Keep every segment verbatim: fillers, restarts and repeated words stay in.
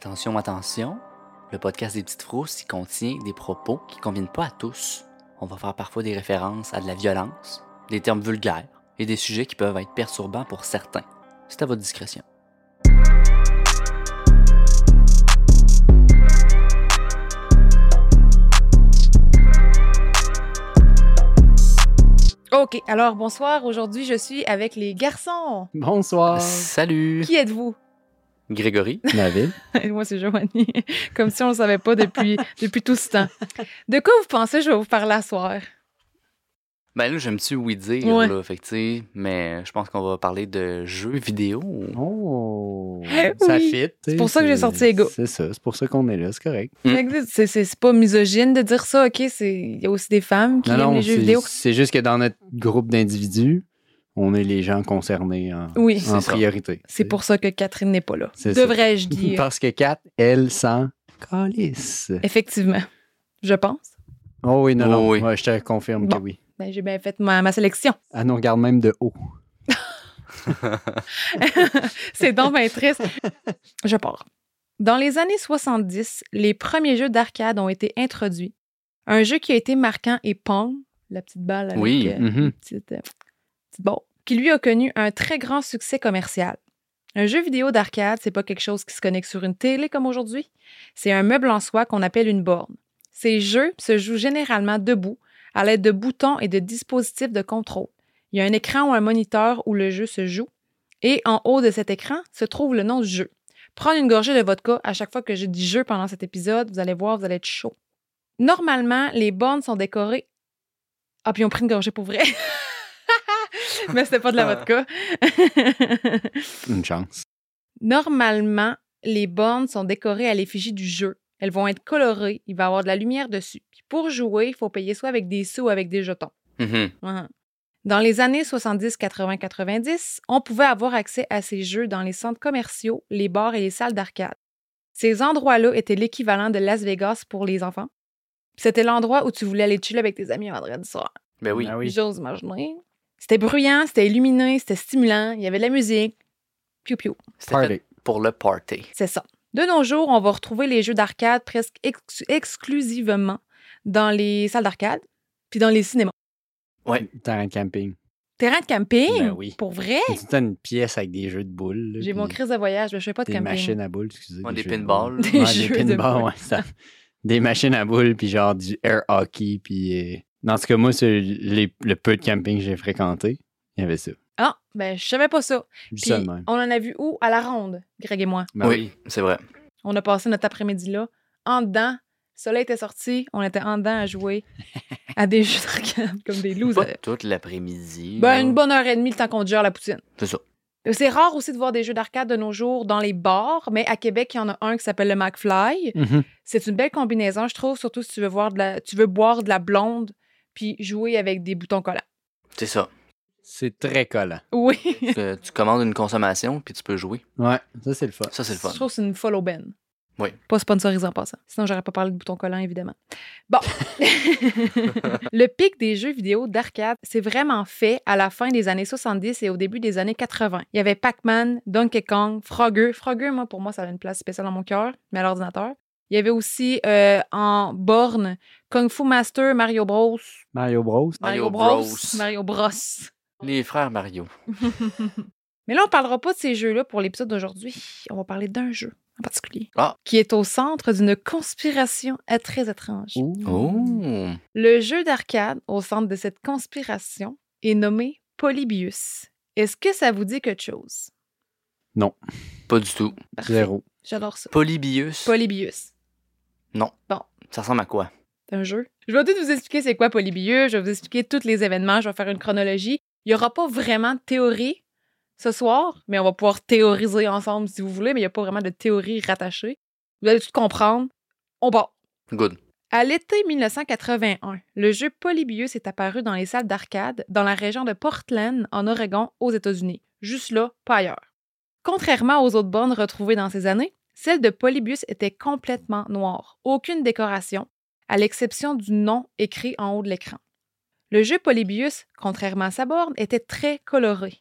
Attention, attention, le podcast des Petites Frousses y contient des propos qui ne conviennent pas à tous. On va faire parfois des références à de la violence, des termes vulgaires et des sujets qui peuvent être perturbants pour certains. C'est à votre discrétion. OK, alors bonsoir. Aujourd'hui, je suis avec les garçons. Bonsoir. Salut! Qui êtes-vous? Grégory. David. Et moi, c'est Joanie. Comme si on ne le savait pas depuis, depuis tout ce temps. De quoi vous pensez que je vais vous parler à soir? Ben là, j'aime-tu oui dire, Ouais. là, fait que, tu sais, mais je pense qu'on va parler de jeux vidéo. Oh, Eh ça oui. fit. C'est pour ça que j'ai sorti les gars. C'est ça, c'est pour ça qu'on est là, c'est correct. Mm. Fait que C'est, c'est, c'est pas misogyne de dire ça, OK? C'est, il y a aussi des femmes qui non, aiment non, les jeux c'est, vidéo. c'est juste que dans notre groupe d'individus, on est les gens concernés en, Oui. en C'est ça. priorité. C'est pour ça que Catherine n'est pas là. C'est ça. Devrais-je dire? Parce que Kat, elle, s'en calisse. Effectivement. Je pense. Oh oui, non, Oh non, oui. ouais, je te confirme Bon. que oui. Ben, j'ai bien fait ma, ma sélection. Elle nous regarde même de haut. C'est donc bien triste. Je pars. Dans les années soixante-dix, les premiers jeux d'arcade ont été introduits. Un jeu qui a été marquant est Pong, la petite balle avec Oui. euh, Mhm. une petite, euh, petite balle, qui lui a connu un très grand succès commercial. Un jeu vidéo d'arcade, c'est pas quelque chose qui se connecte sur une télé comme aujourd'hui. C'est un meuble en soi qu'on appelle une borne. Ces jeux se jouent généralement debout, à l'aide de boutons et de dispositifs de contrôle. Il y a un écran ou un moniteur où le jeu se joue. Et en haut de cet écran se trouve le nom du jeu. Prendre une gorgée de vodka à chaque fois que je dis jeu pendant cet épisode, vous allez voir, vous allez être chaud. Normalement, les bornes sont décorées. Ah, puis on pris une gorgée pour vrai. Mais c'était pas de la vodka. Une chance. Normalement, les bornes sont décorées à l'effigie du jeu. Elles vont être colorées, il va y avoir de la lumière dessus. Puis pour jouer, il faut payer soit avec des sous ou avec des jetons. Mhm. Mhm. Dans les années soixante-dix, quatre-vingts, quatre-vingt-dix, on pouvait avoir accès à ces jeux dans les centres commerciaux, les bars et les salles d'arcade. Ces endroits-là étaient l'équivalent de Las Vegas pour les enfants. C'était l'endroit où tu voulais aller chiller avec tes amis un vendredi soir. Ben oui. Ah oui. J'ose imaginer. C'était bruyant, c'était illuminé, c'était stimulant, il y avait de la musique. Piou piou. C'était Party. fait pour le party. C'est ça. De nos jours, on va retrouver les jeux d'arcade presque ex- exclusivement dans les salles d'arcade puis dans les cinémas. Ouais. Terrain de camping. Terrain de camping? Ben oui. Pour vrai? C'est tout une pièce avec des jeux de boules. là, J'ai puis mon crise de voyage, mais je fais pas de Des camping. machines à boules, excusez. Ouais, des jeux de pinballs. boules. Des Ouais, jeux des de pinballs, boules. ouais, ça. Des machines à boules, puis genre du air hockey, puis... euh, Dans ce cas, moi, c'est les, le peu de camping que j'ai fréquenté, il y avait ça. Ah, ben je savais pas ça. Je dis Puis ça de même. on en a vu où? À la ronde, Greg et moi. Ben oui, c'est vrai. On a passé notre après-midi là, en dedans. Le soleil était sorti, on était en dedans à jouer à des jeux d'arcade comme des Pas losers. toute l'après-midi. Ben, là. une bonne heure et demie le temps qu'on digère la poutine. C'est ça. C'est rare aussi de voir des jeux d'arcade de nos jours dans les bars, mais à Québec, il y en a un qui s'appelle le McFly. Mhm. C'est une belle combinaison, je trouve, surtout si tu veux, voir de la... tu veux boire de la blonde puis jouer avec des boutons collants. C'est ça. C'est très collant. Oui. Que tu commandes une consommation, puis tu peux jouer. Ouais, ça, c'est le fun. Ça, c'est le fun. Je trouve que c'est une folle aubaine. Oui. Pas sponsorisé en passant. Sinon, j'aurais pas parlé de boutons collants, évidemment. Bon. Le pic des jeux vidéo d'arcade, c'est vraiment fait à la fin des années soixante-dix et au début des années quatre-vingts. Il y avait Pac-Man, Donkey Kong, Frogger. Frogger, moi, pour moi, ça a une place spéciale dans mon cœur, mais à l'ordinateur. Il y avait aussi, euh, en borne, Kung Fu Master, Mario Bros. Mario Bros. Mario Bros. Mario Bros. Les frères Mario. Mais là, on parlera pas de ces jeux-là pour l'épisode d'aujourd'hui. On va parler d'un jeu en particulier. Ah. Qui est au centre d'une conspiration euh, très étrange. Ouh. Oh! Le jeu d'arcade au centre de cette conspiration est nommé Polybius. Est-ce que ça vous dit quelque chose? Non, Pas du tout. Parfait. zéro. J'adore ça. Polybius? Polybius. Non. Bon. Ça ressemble à quoi? C'est un jeu. Je vais tout vous expliquer c'est quoi Polybius. Je vais vous expliquer tous les événements. Je vais faire une chronologie. Il n'y aura pas vraiment de théorie ce soir, mais on va pouvoir théoriser ensemble si vous voulez, mais il n'y a pas vraiment de théorie rattachée. Vous allez tout comprendre. On part. Good. À l'été dix-neuf cent quatre-vingt-un, le jeu Polybius est apparu dans les salles d'arcade dans la région de Portland, en Oregon, aux États-Unis. Juste là, pas ailleurs. Contrairement aux autres bornes retrouvées dans ces années, celle de Polybius était complètement noire. Aucune décoration, à l'exception du nom écrit en haut de l'écran. Le jeu Polybius, contrairement à sa borne, était très coloré.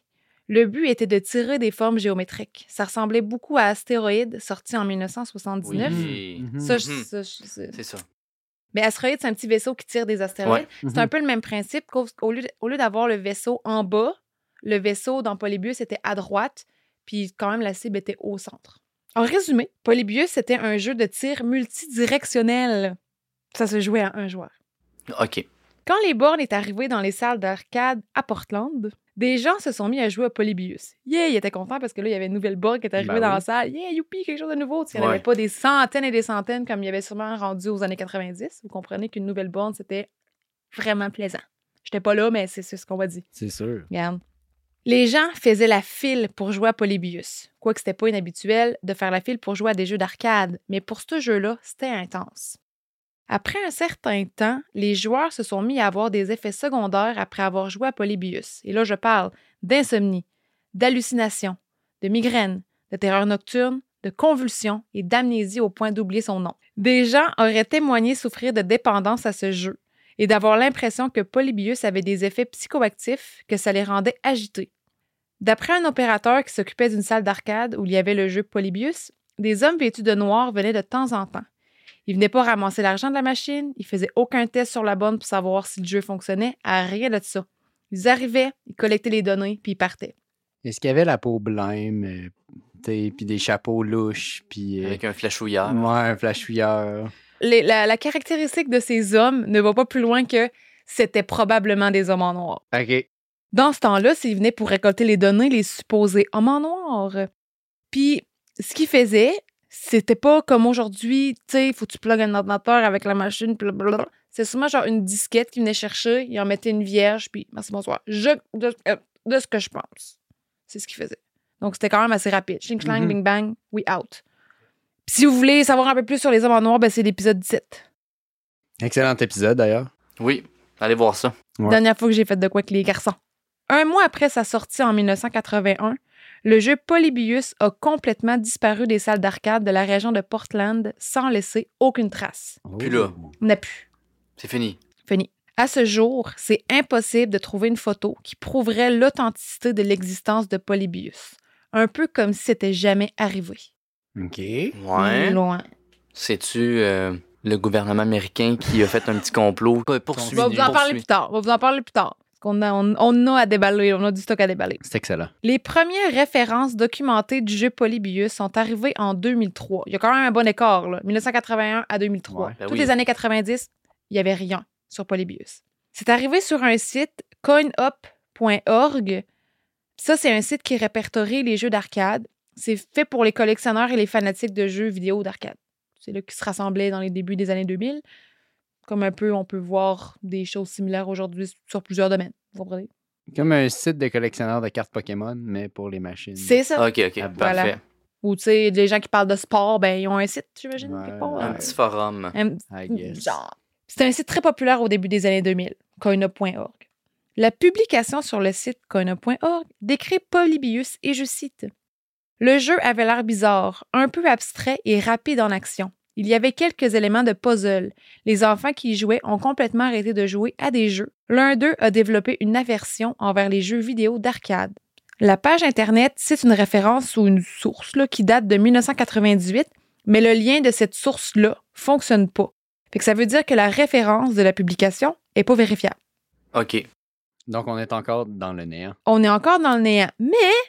Le but était de tirer des formes géométriques. Ça ressemblait beaucoup à Astéroïde, sorti en dix-neuf cent soixante-dix-neuf. Oui. Mhm. Ça, je- Mhm. ça, je- c'est- C'est ça. Mais astéroïde, c'est un petit vaisseau qui tire des astéroïdes. Ouais. C'est Mhm. un peu le même principe qu'au au lieu, au lieu d'avoir le vaisseau en bas, le vaisseau dans Polybius était à droite, puis quand même la cible était au centre. En résumé, Polybius, c'était un jeu de tir multidirectionnel. Ça se jouait à un joueur. OK. Quand les bornes est arrivées dans les salles d'arcade à Portland, des gens se sont mis à jouer à Polybius. Yeah, ils étaient contents parce que là, il y avait une nouvelle borne qui était arrivée Ben dans oui. la salle. Yeah, youpi, quelque chose de nouveau. Il n'y en Ouais. avait pas des centaines et des centaines comme il y avait sûrement rendu aux années quatre-vingt-dix. Vous comprenez qu'une nouvelle borne, c'était vraiment plaisant. J'étais pas là, mais c'est c'est ce qu'on va dire. C'est sûr. Regarde. Les gens faisaient la file pour jouer à Polybius. Quoique c'était pas inhabituel de faire la file pour jouer à des jeux d'arcade, mais pour ce jeu-là, c'était intense. Après un certain temps, les joueurs se sont mis à avoir des effets secondaires après avoir joué à Polybius. Et là, je parle d'insomnie, d'hallucination, de migraine, de terreur nocturne, de convulsions et d'amnésie au point d'oublier son nom. Des gens auraient témoigné souffrir de dépendance à ce jeu et d'avoir l'impression que Polybius avait des effets psychoactifs, que ça les rendait agités. D'après un opérateur qui s'occupait d'une salle d'arcade où il y avait le jeu Polybius, des hommes vêtus de noir venaient de temps en temps. Ils venaient pas ramasser l'argent de la machine, ils faisaient aucun test sur la borne pour savoir si le jeu fonctionnait, à rien de ça. Ils arrivaient, ils collectaient les données, puis ils partaient. Est-ce qu'il y avait la peau blême, euh, t'sais, puis des chapeaux louches, puis... euh, Avec un flashouillard. ouais, un flashouilleur. Les- la, la caractéristique de ces hommes ne va pas plus loin que c'était probablement des hommes en noir. OK. Dans ce temps-là, s'ils venaient pour récolter les données, les supposés hommes en noir. Puis, ce qu'ils faisaient, c'était pas comme aujourd'hui, tu sais, faut que tu plugues un ordinateur avec la machine, blablabla. C'est souvent genre une disquette qu'ils venaient chercher, ils en mettaient une vierge, puis merci, bonsoir. Je, de, euh, de ce que je pense. C'est ce qu'ils faisaient. Donc, c'était quand même assez rapide. Ching, chlang, Mhm. bing, bang, we out. Puis si vous voulez savoir un peu plus sur les hommes en noir, ben c'est l'épisode dix-sept. Excellent épisode, d'ailleurs. Oui, allez voir ça. Ouais. Dernière fois que j'ai fait de quoi avec les garçons. Un mois après sa sortie en dix-neuf cent quatre-vingt-un, le jeu Polybius a complètement disparu des salles d'arcade de la région de Portland sans laisser aucune trace. Puis là. Oh. On n'a plus. C'est fini. Fini. À ce jour, c'est impossible de trouver une photo qui prouverait l'authenticité de l'existence de Polybius. Un peu comme si c'était jamais arrivé. OK. Ouais. Loin. C'est-tu euh, le gouvernement américain qui a fait un petit complot? Euh, On Poursuivi. va vous en parler poursuivi. plus tard. On va vous en parler plus tard. Parce qu'on a, on, on a à déballer. On a du stock à déballer. C'est excellent. Les premières références documentées du jeu Polybius sont arrivées en deux mille trois. Il y a quand même un bon écart, là. dix-neuf cent quatre-vingt-un à deux mille trois. Ouais, ben Toutes oui. les années quatre-vingt-dix, il n'y avait rien sur Polybius. C'est arrivé sur un site, coin up point org. Ça, c'est un site qui répertorie les jeux d'arcade. C'est fait pour les collectionneurs et les fanatiques de jeux vidéo d'arcade. C'est là qu'ils se rassemblaient dans les débuts des années deux mille. Comme un peu, on peut voir des choses similaires aujourd'hui sur plusieurs domaines. Vous comprenez? Comme un site de collectionneur de cartes Pokémon, mais pour les machines. C'est ça. OK, OK, Ah, voilà. parfait. Ou, tu sais, les gens qui parlent de sport, ben, ils ont un site, j'imagine, Ouais, quelque part. ouais. Un Euh, petit forum. un- I guess. genre. C'est un site très populaire au début des années deux mille, coin up point org. La publication sur le site coin up point org décrit Polybius et je cite « Le jeu avait l'air bizarre, un peu abstrait et rapide en action. Il y avait quelques éléments de puzzle. Les enfants qui y jouaient ont complètement arrêté de jouer à des jeux. L'un d'eux a développé une aversion envers les jeux vidéo d'arcade. La page Internet cite une référence ou une source là, qui date de dix-neuf cent quatre-vingt-dix-huit, mais le lien de cette source-là fonctionne pas. Fait que ça veut dire que la référence de la publication est pas vérifiable. OK. Donc, on est encore dans le néant. On est encore dans le néant. Mais,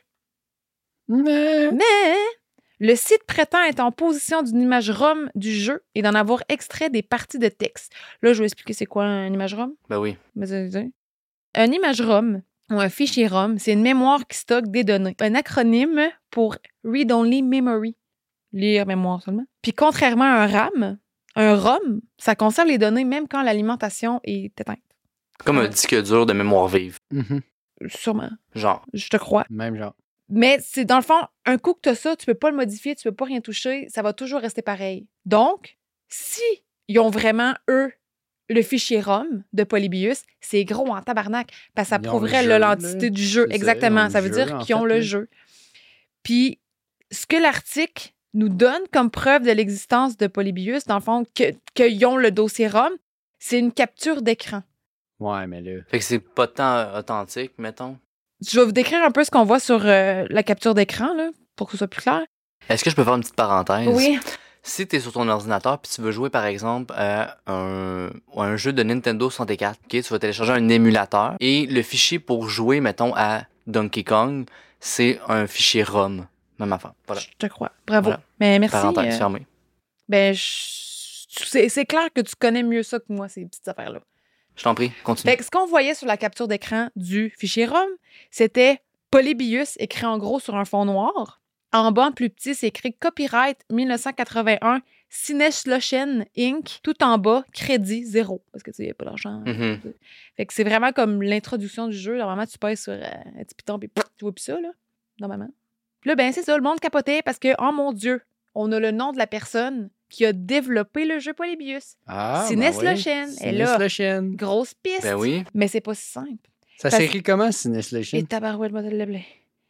Mais... mais, le site prétend être en position d'une image ROM du jeu et d'en avoir extrait des parties de texte. Là, je vais expliquer c'est quoi une image ROM. Ben oui. Mais, euh, euh, Une image ROM ou un fichier ROM, c'est une mémoire qui stocke des données. Un acronyme pour Read Only Memory. Lire mémoire seulement. Puis contrairement à un RAM, un ROM, ça conserve les données même quand l'alimentation est éteinte. Comme un Ouais. disque dur de mémoire vive. Mhm. Sûrement. Genre. Je te crois. Même genre. Mais c'est dans le fond, un coup que tu as ça, tu peux pas le modifier, tu peux pas rien toucher, ça va toujours rester pareil. Donc, si ils ont vraiment, eux, le fichier ROM de Polybius, c'est gros en tabarnak, parce que ça Ils ont prouverait le jeu, l'identité là. du jeu. C'est ça, Exactement. ils ont Ça, le veut jeu, dire en qu'ils ont fait, le là. jeu. Puis, ce que l'article nous donne comme preuve de l'existence de Polybius, dans le fond, que, qu'ils ont le dossier ROM, c'est une capture d'écran. Ouais, mais là... Fait que c'est pas tant authentique, mettons. Je vais vous décrire un peu ce qu'on voit sur euh, la capture d'écran, là, pour que ce soit plus clair. Est-ce que je peux faire une petite parenthèse? Oui. Si tu es sur ton ordinateur puis tu veux jouer, par exemple, à un, un jeu de Nintendo soixante-quatre, okay, tu vas télécharger un émulateur et le fichier pour jouer, mettons, à Donkey Kong, c'est un fichier ROM. Même affaire. Voilà. Je te crois. Bravo. Voilà. Mais merci. Parenthèse euh, fermée. ben, je- c'est, c'est clair que tu connais mieux ça que moi, ces petites affaires-là. Je t'en prie, continue. Fait que ce qu'on voyait sur la capture d'écran du fichier ROM, c'était Polybius écrit en gros sur un fond noir. En bas, en plus petit, c'est écrit Copyright dix-neuf cent quatre-vingt-un, Sinneschlossen Incorporated. Tout en bas, crédit zéro. Parce que tu sais, il n'y a pas d'argent. Mhm. Fait que c'est vraiment comme l'introduction du jeu. Normalement, tu pèses sur euh, un petit piton, puis tu vois plus ça, là, normalement. Puis là, ben, c'est ça, le monde capotait parce que, oh mon Dieu, on a le nom de la personne qui a développé le jeu Polybius. Ah, Sinneschlossen. Et là, Sinneschlossen. grosse piste. Ben oui. Mais c'est pas si simple. Ça Parce- s'écrit comment, Et Sinneschlossen? tabarouette, moi, de le blé.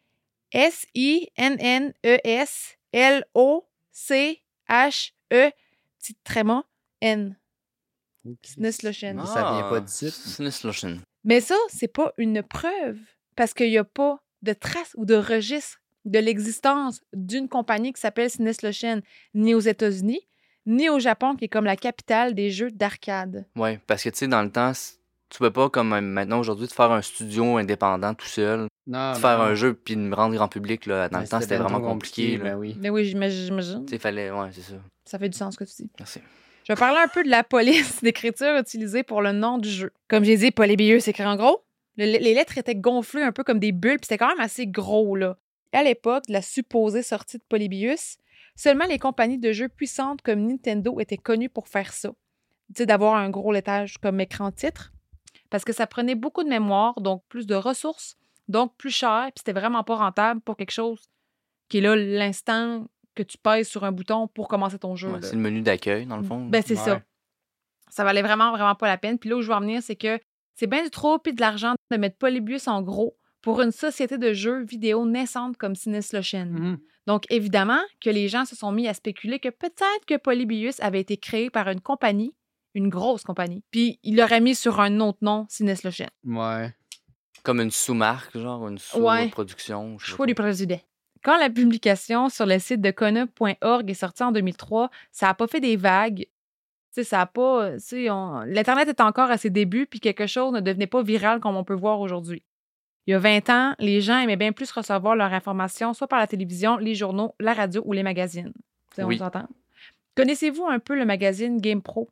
S I N N E S L O C H E, petit tréma, N. Sinneschlossen. Ah. Ça vient pas d'ici. Sinneschlossen. Mais ça, c'est pas une preuve parce qu'il n'y a pas de trace ou de registre de l'existence d'une compagnie qui s'appelle Sinneschlossen, ni aux États-Unis, ni au Japon, qui est comme la capitale des jeux d'arcade. Ouais, parce que tu sais, dans le temps, c- tu peux pas, comme euh, maintenant aujourd'hui, te faire un studio indépendant tout seul, Non, te faire non. un jeu puis me rendre grand public. Là. Dans Mais le temps, c'était bien vraiment trop compliqué. là. Ben oui. Mais oui, j'imagine. j'imagine. Tu sais, fallait. Ouais, c'est ça. Ça fait du sens ce que tu dis. Merci. Je vais parler un peu de la police d'écriture utilisée pour le nom du jeu. Comme j'ai dit, Polybius c'est écrit en gros. Le- les lettres étaient gonflées un peu comme des bulles, puis c'était quand même assez gros, là. À l'époque de la supposée sortie de Polybius, seulement les compagnies de jeux puissantes comme Nintendo étaient connues pour faire ça. Tu sais, d'avoir un gros lettrage comme écran titre. Parce que ça prenait beaucoup de mémoire, donc plus de ressources, donc plus cher, puis c'était vraiment pas rentable pour quelque chose qui est là l'instant que tu pèses sur un bouton pour commencer ton jeu. Ouais, là. c'est le menu d'accueil, dans le fond. Ben, c'est Ouais. ça. Ça valait vraiment, vraiment pas la peine. Puis là où je veux en venir, c'est que c'est bien du trop puis de l'argent de mettre Polybius en gros pour une société de jeux vidéo naissante comme Sinneschlossen. Mhm. Donc, évidemment que les gens se sont mis à spéculer que peut-être que Polybius avait été créé par une compagnie, une grosse compagnie, puis il l'aurait mis sur un autre nom, Sinneschlossen. Ouais. Comme une sous-marque, genre, une Ouais. sous-production. je sais Choix pas du trop. président. Quand la publication sur le site de Kona point org est sortie en deux mille trois, ça n'a pas fait des vagues. Tu sais, ça a pas. tu sais, on- L'Internet est encore à ses débuts, puis quelque chose ne devenait pas viral comme on peut voir aujourd'hui. Il y a vingt ans, les gens aimaient bien plus recevoir leur information soit par la télévision, les journaux, la radio ou les magazines. Tu sais, on Oui. s'entend. Connaissez-vous un peu le magazine GamePro?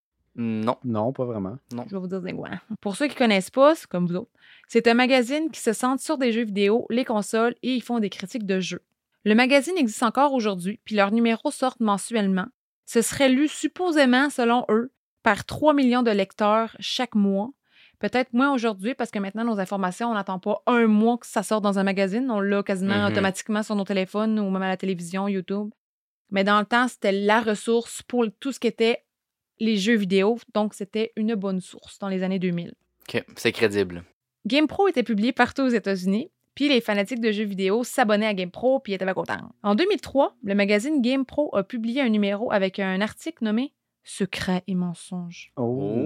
Non. Non, pas vraiment. Je vais vous dire des quoi. Pour ceux qui ne connaissent pas, c'est comme vous autres, c'est un magazine qui se centre sur des jeux vidéo, les consoles et ils font des critiques de jeux. Le magazine existe encore aujourd'hui, puis leurs numéros sortent mensuellement. Ce serait lu supposément, selon eux, par trois millions de lecteurs chaque mois. Peut-être moins aujourd'hui, parce que maintenant, nos informations, on n'attend pas un mois que ça sorte dans un magazine. On l'a quasiment Mhm. automatiquement sur nos téléphones ou même à la télévision, YouTube. Mais dans le temps, c'était la ressource pour tout ce qui était les jeux vidéo. Donc, c'était une bonne source dans les années deux mille. OK, c'est crédible. GamePro était publié partout aux États-Unis, puis les fanatiques de jeux vidéo s'abonnaient à GamePro puis étaient bien contents. En deux mille trois, le magazine GamePro a publié un numéro avec un article nommé « Secrets et mensonges Oh. ».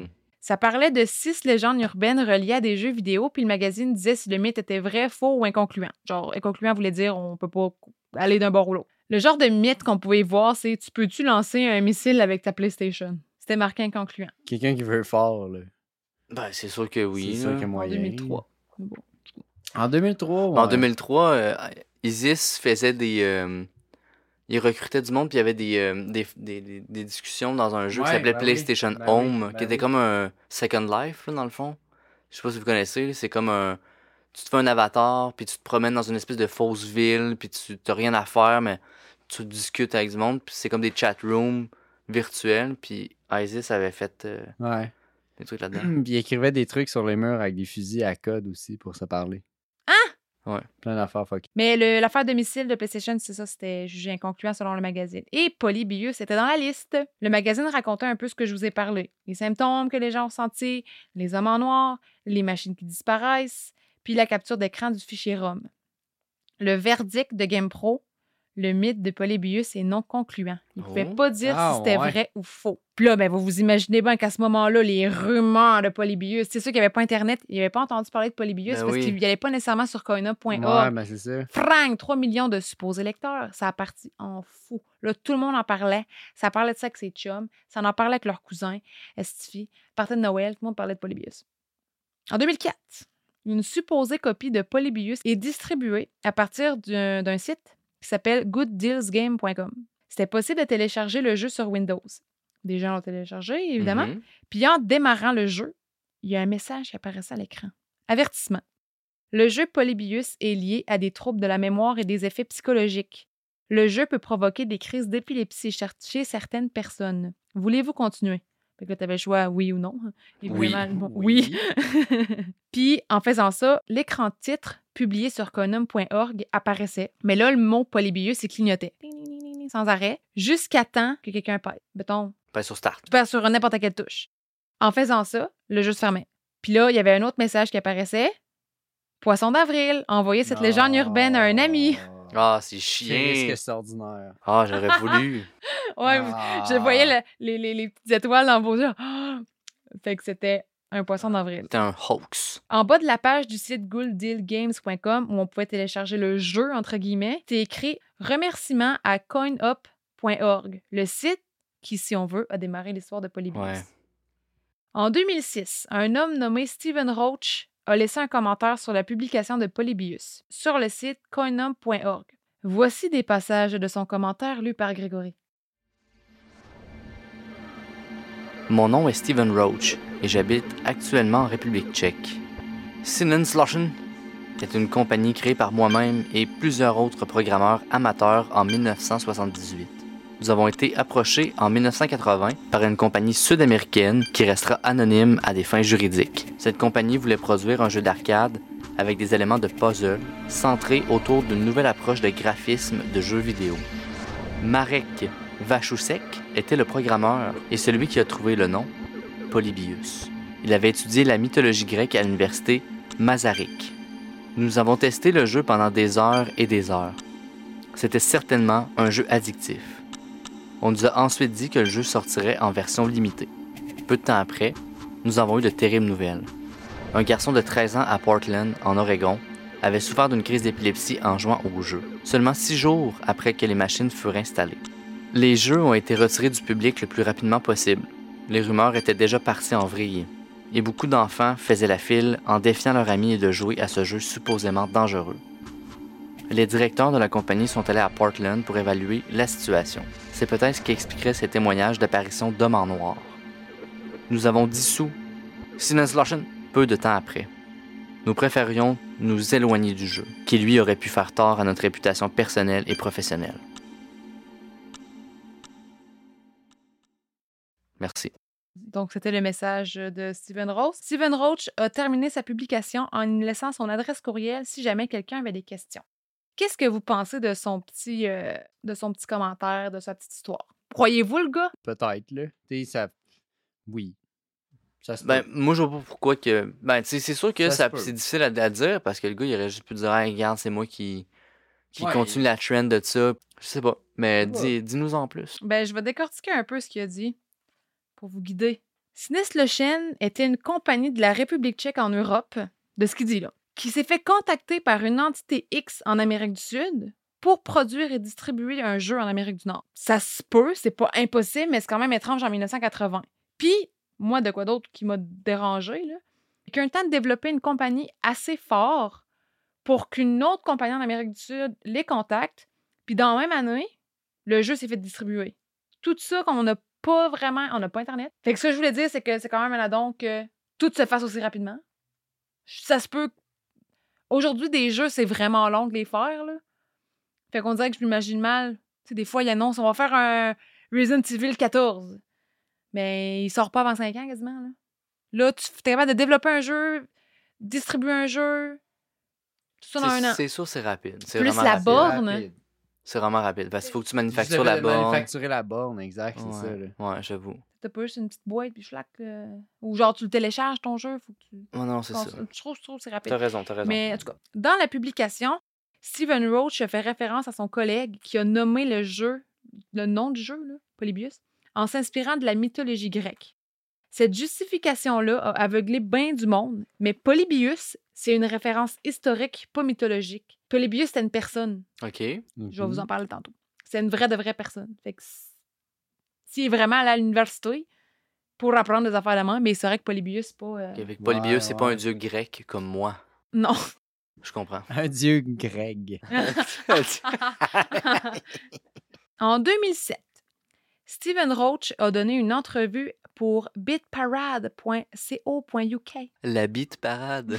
Ça parlait de six légendes urbaines reliées à des jeux vidéo, puis le magazine disait si le mythe était vrai, faux ou inconcluant. Genre, inconcluant voulait dire on peut pas aller d'un bord ou l'autre. Le genre de mythe qu'on pouvait voir, c'est « Tu peux-tu lancer un missile avec ta PlayStation? » C'était marqué inconcluant. Quelqu'un qui veut fort, là. Ben, c'est sûr que oui. C'est sûr là. qu'il y a En moyen. deux mille trois. Bon. En deux mille trois, ouais. En deux mille trois, euh, Isis faisait des. euh, il recrutait du monde, puis il y avait des, euh, des, des, des- des discussions dans un jeu qui Ouais, s'appelait ben PlayStation oui, ben Home, oui, ben qui était oui. comme un Second Life, là, dans le fond. Je sais pas si vous connaissez, là, c'est comme un. Tu te fais un avatar, puis tu te promènes dans une espèce de fausse ville, puis tu t'as rien à faire, mais tu discutes avec du monde, puis c'est comme des chat rooms virtuels, puis Isis avait fait euh, Ouais. des trucs là-dedans. Puis il écrivait des trucs sur les murs avec des fusils à code aussi pour se parler. Ah! Ouais. Plein d'affaires fuck. Mais le- l'affaire de missile de PlayStation, c'est ça, c'était jugé inconcluant selon le magazine. Et Polybius était dans la liste. Le magazine racontait un peu ce que je vous ai parlé. Les symptômes que les gens ont sentis, les hommes en noir, les machines qui disparaissent, puis la capture d'écran du fichier ROM. Le verdict de GamePro, le mythe de Polybius est non concluant. Il ne pouvait Oh. pas dire Ah, si c'était ouais. vrai ou faux. Puis là, ben, vous vous imaginez bien qu'à ce moment-là, les rumeurs de Polybius, c'est sûr qu'il n'y avait pas Internet, il n'avait pas entendu parler de Polybius Ben parce oui. qu'il n'y allait pas nécessairement sur coinup point org. Ouais, ben c'est ça. Frank, trois millions de supposés lecteurs. Ça a parti en fou. Là, tout le monde en parlait. Ça parlait de ça avec ses chums. Ça en parlait avec leurs cousins. Estifi. Partait de Noël, tout le monde parlait de Polybius. En deux mille quatre, une supposée copie de Polybius est distribuée à partir d'un, d'un site qui s'appelle good deals game point com. C'était possible de télécharger le jeu sur Windows. Des gens l'ont téléchargé, évidemment. Mhm. Puis en démarrant le jeu, il y a un message qui apparaissait à l'écran. Avertissement. Le jeu Polybius est lié à des troubles de la mémoire et des effets psychologiques. Le jeu peut provoquer des crises d'épilepsie chez certaines personnes. Voulez-vous continuer? Fait que là, tu avais le choix oui ou non. Évidemment, bon, oui. Puis, en faisant ça, l'écran titre publié sur coinup point org apparaissait. Mais là, le mot Polybius, il clignotait. Sans arrêt. Jusqu'à temps que quelqu'un pète. Mettons, Pas sur Start. tu perds sur n'importe quelle touche. En faisant ça, le jeu se fermait. Puis là, il y avait un autre message qui apparaissait. Poisson d'avril, envoyer cette légende urbaine à un ami. Ah, c'est C'est chiant. que c'est ordinaire. Ah, j'aurais voulu. Ouais, Ah. je voyais le- les, les, les petites étoiles dans vos yeux. Ah! Fait que c'était un poisson d'avril. C'était un hoax. En bas de la page du site good deal games point com, où on pouvait télécharger le jeu, entre guillemets, c'est écrit « Remerciements à coinup point org », le site qui, si on veut, a démarré l'histoire de Polybius. Ouais. En deux mille six, un homme nommé Stephen Roach a laissé un commentaire sur la publication de Polybius sur le site coinup point org. Voici des passages de son commentaire lus par Grégory. Mon nom est Stephen Roach et j'habite actuellement en République tchèque. Sinenslochen est une compagnie créée par moi-même et plusieurs autres programmeurs amateurs en dix-neuf cent soixante-dix-huit. Nous avons été approchés en dix-neuf cent quatre-vingts par une compagnie sud-américaine qui restera anonyme à des fins juridiques. Cette compagnie voulait produire un jeu d'arcade avec des éléments de puzzle centrés autour d'une nouvelle approche de graphisme de jeux vidéo. Marek Vachusek était le programmeur et celui qui a trouvé le nom Polybius. Il avait étudié la mythologie grecque à l'université Masaryk. Nous avons testé le jeu pendant des heures et des heures. C'était certainement un jeu addictif. On nous a ensuite dit que le jeu sortirait en version limitée. Peu de temps après, nous avons eu de terribles nouvelles. Un garçon de treize ans à Portland, en Oregon, avait souffert d'une crise d'épilepsie en jouant au jeu, seulement six jours après que les machines furent installées. Les jeux ont été retirés du public le plus rapidement possible. Les rumeurs étaient déjà parties en vrille, et beaucoup d'enfants faisaient la file en défiant leurs amis de jouer à ce jeu supposément dangereux. Les directeurs de la compagnie sont allés à Portland pour évaluer la situation. C'est peut-être ce qui expliquerait ces témoignages d'apparition d'hommes en noir. Nous avons dissous Sinenslochen peu de temps après. Nous préférions nous éloigner du jeu, qui lui aurait pu faire tort à notre réputation personnelle et professionnelle. Merci. Donc, c'était le message de Stephen Roach. Stephen Roach a terminé sa publication en laissant son adresse courriel si jamais quelqu'un avait des questions. Qu'est-ce que vous pensez de son petit, euh, de son petit commentaire, de sa petite histoire? Croyez-vous le gars? Peut-être, là. Tu sais, ça. Oui. Ça se Ben, peut. moi, je vois pas pourquoi que. Ben, tu sais, c'est sûr que Ça se ça, peut. c'est difficile à, à dire parce que le gars, il aurait juste pu dire, hey, regarde, c'est moi qui, qui Ouais. continue la trend de ça. Je sais pas. Mais Je sais pas. dis, dis-nous en plus. Ben, je vais décortiquer un peu ce qu'il a dit pour vous guider. Sinenslochen était une compagnie de la République tchèque en Europe, de ce qu'il dit là, qui s'est fait contacter par une entité X en Amérique du Sud pour produire et distribuer un jeu en Amérique du Nord. Ça se peut, c'est pas impossible, mais c'est quand même étrange en dix-neuf cent quatre-vingts. Puis, moi, de quoi d'autre qui m'a dérangé, là, c'est qu'un temps de développer une compagnie assez fort pour qu'une autre compagnie en Amérique du Sud les contacte, puis dans la même année, le jeu s'est fait distribuer. Tout ça, qu'on n'a pas vraiment... On n'a pas Internet. Fait que ce que je voulais dire, c'est que c'est quand même un addon que tout se fasse aussi rapidement. Ça se peut... Aujourd'hui, des jeux, c'est vraiment long de les faire, là. Fait qu'on dirait que je m'imagine mal. Tu sais, des fois, ils annoncent, on va faire un Resident Evil quatorze. Mais il sort pas avant cinq ans, quasiment, là. Là, tu es capable de développer un jeu, distribuer un jeu, tout ça dans C'est- un an. C'est sûr, c'est rapide. C'est Plus vraiment la rapide. borne. Rapide. C'est vraiment rapide. Parce qu'il faut que tu manufactures Juste la de borne. Manufacturer la borne, exact, c'est ça, là. Ouais, ouais, j'avoue. T'as pas juste une petite boîte, puis schlac. euh, Ou genre, tu le télécharges, ton jeu, faut que tu... Oh non, c'est ça. Je trouve, je trouve que c'est rapide. T'as raison, t'as raison. Mais en tout cas, dans la publication, Stephen Roach fait référence à son collègue qui a nommé le jeu, le nom du jeu, là, Polybius, en s'inspirant de la mythologie grecque. Cette justification-là a aveuglé bien du monde, mais Polybius, c'est une référence historique, pas mythologique. Polybius, c'était une personne. OK. Je vais vous en parler tantôt. C'est une vraie de vraie personne. Fait que s'il est vraiment allé à l'université pour apprendre des affaires de main, mais c'est vrai que Polybius, c'est pas... Euh... Okay, avec Polybius, Ouais, c'est ouais. pas un dieu grec comme moi. Non. Je comprends. Un dieu Greg. En deux mille sept, Stephen Roach a donné une entrevue pour bitparade point co point u k. La bite parade.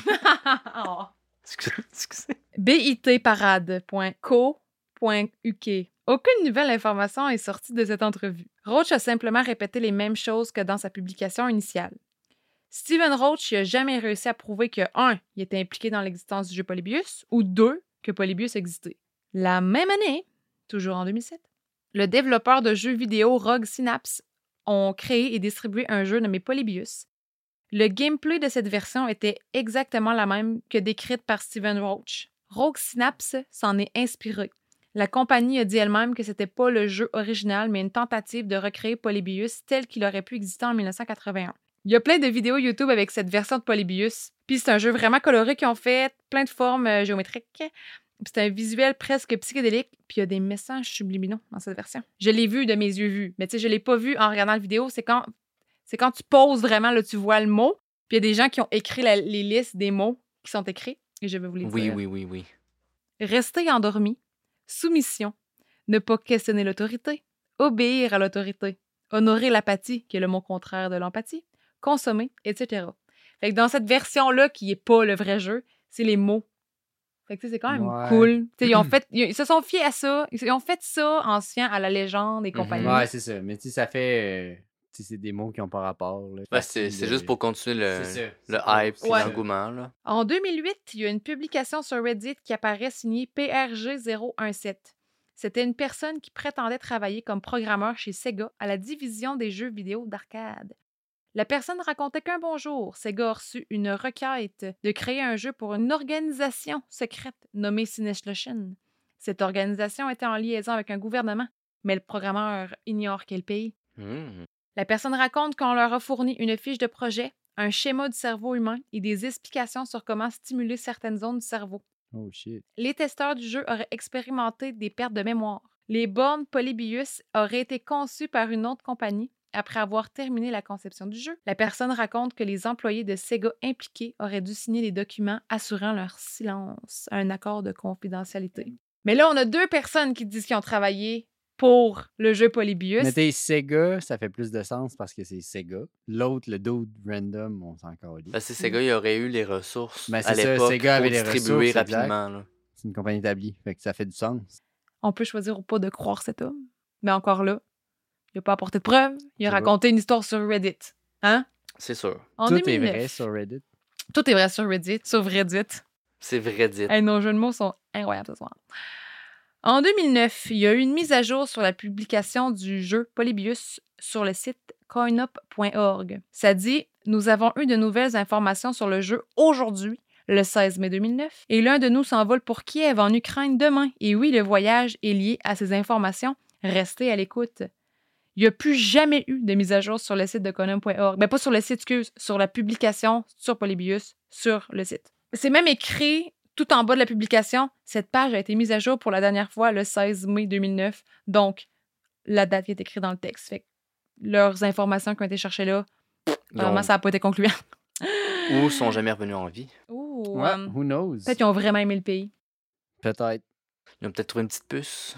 Oh. Excusez. excusez. bitparade point co point u k. Aucune nouvelle information est sortie de cette entrevue. Roach a simplement répété les mêmes choses que dans sa publication initiale. Stephen Roach n'a jamais réussi à prouver que, un, il était impliqué dans l'existence du jeu Polybius, ou deux, que Polybius existait. La même année, toujours en deux mille sept, le développeur de jeux vidéo Rogue Synapse ont créé et distribué un jeu nommé Polybius. Le gameplay de cette version était exactement la même que décrite par Stephen Roach. Rogue Synapse s'en est inspiré. La compagnie a dit elle-même que c'était pas le jeu original, mais une tentative de recréer Polybius tel qu'il aurait pu exister en dix-neuf cent quatre-vingt-un. Il y a plein de vidéos YouTube avec cette version de Polybius. Puis c'est un jeu vraiment coloré qu'ils ont fait, plein de formes euh, géométriques. Puis c'est un visuel presque psychédélique. Puis il y a des messages subliminaux dans cette version. Je l'ai vu de mes yeux vus, mais tu sais, je l'ai pas vu en regardant la vidéo. C'est quand, c'est quand tu poses vraiment, là, tu vois le mot. Puis il y a des gens qui ont écrit la- les listes des mots qui sont écrits. Et je vais vous les Oui, dire. oui, oui, oui. Rester endormi, soumission, ne pas questionner l'autorité, obéir à l'autorité, honorer l'apathie, qui est le mot contraire de l'empathie, consommer, et cetera. Fait que dans cette version-là, qui n'est pas le vrai jeu, c'est les mots. Fait que tu sais, c'est quand même Ouais. cool. Tu sais, ils, ont fait, ils, ils se sont fiés à ça. Ils ont fait ça en se fiant à la légende et compagnie. Ouais, c'est ça. Mais tu sais, ça fait. euh, tu sais, c'est des mots qui n'ont pas rapport. Là. Ouais, c'est, c'est juste pour continuer le, C'est ça. le C'est pour- hype et Ouais. l'engouement. Là. En deux mille huit, il y a une publication sur Reddit qui apparaît signée P R G zéro un sept. C'était une personne qui prétendait travailler comme programmeur chez Sega à la division des jeux vidéo d'arcade. La personne racontait qu'un bon jour, Sega a reçu une requête de créer un jeu pour une organisation secrète nommée Sinneschlossen. Cette organisation était en liaison avec un gouvernement, mais le programmeur ignore quel pays. Mmh. La personne raconte qu'on leur a fourni une fiche de projet, un schéma du cerveau humain et des explications sur comment stimuler certaines zones du cerveau. Oh shit. Les testeurs du jeu auraient expérimenté des pertes de mémoire. Les bornes Polybius auraient été conçues par une autre compagnie après avoir terminé la conception du jeu. La personne raconte que les employés de Sega impliqués auraient dû signer des documents assurant leur silence, un accord de confidentialité. Mais là, on a deux personnes qui disent qu'ils ont travaillé pour le jeu Polybius. Mais t'es Sega, ça fait plus de sens parce que c'est Sega. L'autre, le dude random, on s'en calisse. Parce que Sega, il aurait eu les ressources Ben, à c'est ça, l'époque Sega pour avait les distribuer ressources, exact. rapidement. Là. C'est une compagnie établie, fait que ça fait du sens. On peut choisir ou pas de croire cet homme. Mais encore là, il n'a pas apporté de preuves. Il a C'est raconté une histoire sur Reddit. Hein? C'est sûr. En Tout deux mille neuf. est vrai sur Reddit. Tout est vrai sur Reddit, sur Reddit. C'est vrai dit. Hey, nos jeux de mots sont incroyables ce soir. En deux mille neuf, il y a eu une mise à jour sur la publication du jeu Polybius sur le site coinup point org. Ça dit « Nous avons eu de nouvelles informations sur le jeu aujourd'hui, le seize mai deux mille neuf, et l'un de nous s'envole pour Kiev en Ukraine demain. Et oui, le voyage est lié à ces informations. Restez à l'écoute. » Il n'y a plus jamais eu de mise à jour sur le site de coinup point org. Mais pas sur le site, excuse, sur la publication sur Polybius sur le site. C'est même écrit tout en bas de la publication. Cette page a été mise à jour pour la dernière fois le seize mai deux mille neuf. Donc, la date qui est écrite dans le texte. Fait que leurs informations qui ont été cherchées là, Ils vraiment, ont- ça n'a pas été concluant. Ou sont jamais revenus en vie. Ouh, Ouais, euh, who knows? peut-être qu'ils ont vraiment aimé le pays. Peut-être. Ils ont peut-être trouvé une petite puce.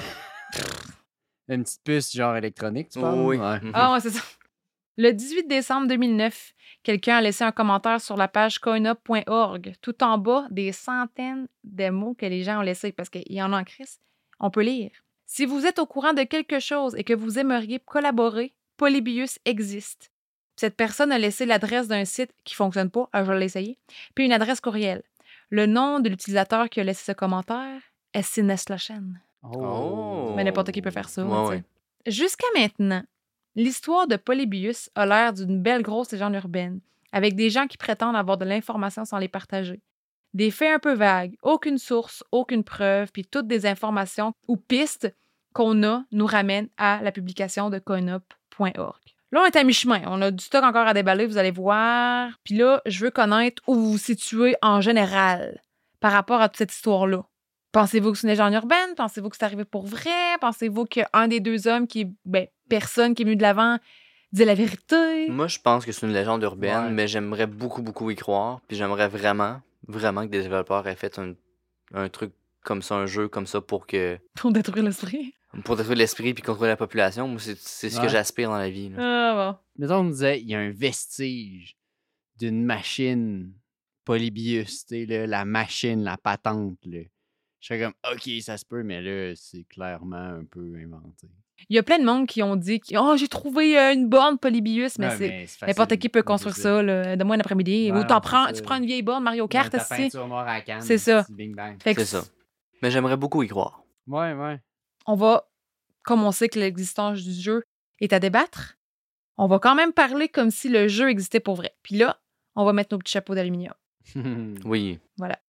Une petite puce genre électronique, tu parles? Oui. Ouais. Mhm. Ah ouais, c'est ça. Le dix-huit décembre deux mille neuf, quelqu'un a laissé un commentaire sur la page coinup point org, tout en bas des centaines de mots que les gens ont laissés, parce qu'il y en a en crise. On peut lire. Si vous êtes au courant de quelque chose et que vous aimeriez collaborer, Polybius existe. Cette personne a laissé l'adresse d'un site qui ne fonctionne pas, alors je vais l'essayer, puis une adresse courriel. Le nom de l'utilisateur qui a laissé ce commentaire est Sinneschlossen. Oh. Mais n'importe qui peut faire ça. Ouais, tu sais. ouais. Jusqu'à maintenant, l'histoire de Polybius a l'air d'une belle grosse légende urbaine, avec des gens qui prétendent avoir de l'information sans les partager. Des faits un peu vagues, aucune source, aucune preuve, puis toutes des informations ou pistes qu'on a nous ramènent à la publication de coin up point org. Là, on est à mi-chemin. On a du stock encore à déballer, vous allez voir. Puis là, je veux connaître où vous vous situez en général par rapport à toute cette histoire-là. Pensez-vous que c'est une légende urbaine? Pensez-vous que c'est arrivé pour vrai? Pensez-vous qu'un des deux hommes qui, ben, personne qui est venu de l'avant dit la vérité? Moi, je pense que c'est une légende urbaine, Ouais. mais j'aimerais beaucoup, beaucoup y croire. Puis j'aimerais vraiment, vraiment que des développeurs aient fait un, un truc comme ça, un jeu comme ça pour que Pour détruire l'esprit. pour détruire l'esprit puis contrôler la population. Moi, c'est c'est ce que Ouais. j'aspire dans la vie. là. Ah bon. Mettons, on me disait, il y a un vestige d'une machine Polybius, tu sais, là, la machine, la patente, là. Je serais comme, OK, ça se peut, mais là, c'est clairement un peu inventé. Il y a plein de monde qui ont dit que oh, j'ai trouvé euh, une borne Polybius, mais Ouais, c'est mais c'est n'importe facile. qui peut Ouais, construire c'est ça là, de moi un après-midi. Ouais, Ou t'en non, prends, c'est tu ça. prends une vieille borne Mario Kart, Ouais, ta aussi. peinture noire à la canne, C'est ça. petit Bing bang. Fait que C'est ça. Mais j'aimerais beaucoup y croire. Ouais, ouais. On va, comme on sait que l'existence du jeu est à débattre, on va quand même parler comme si le jeu existait pour vrai. Puis là, on va mettre nos petits chapeaux d'aluminium. Oui. Voilà.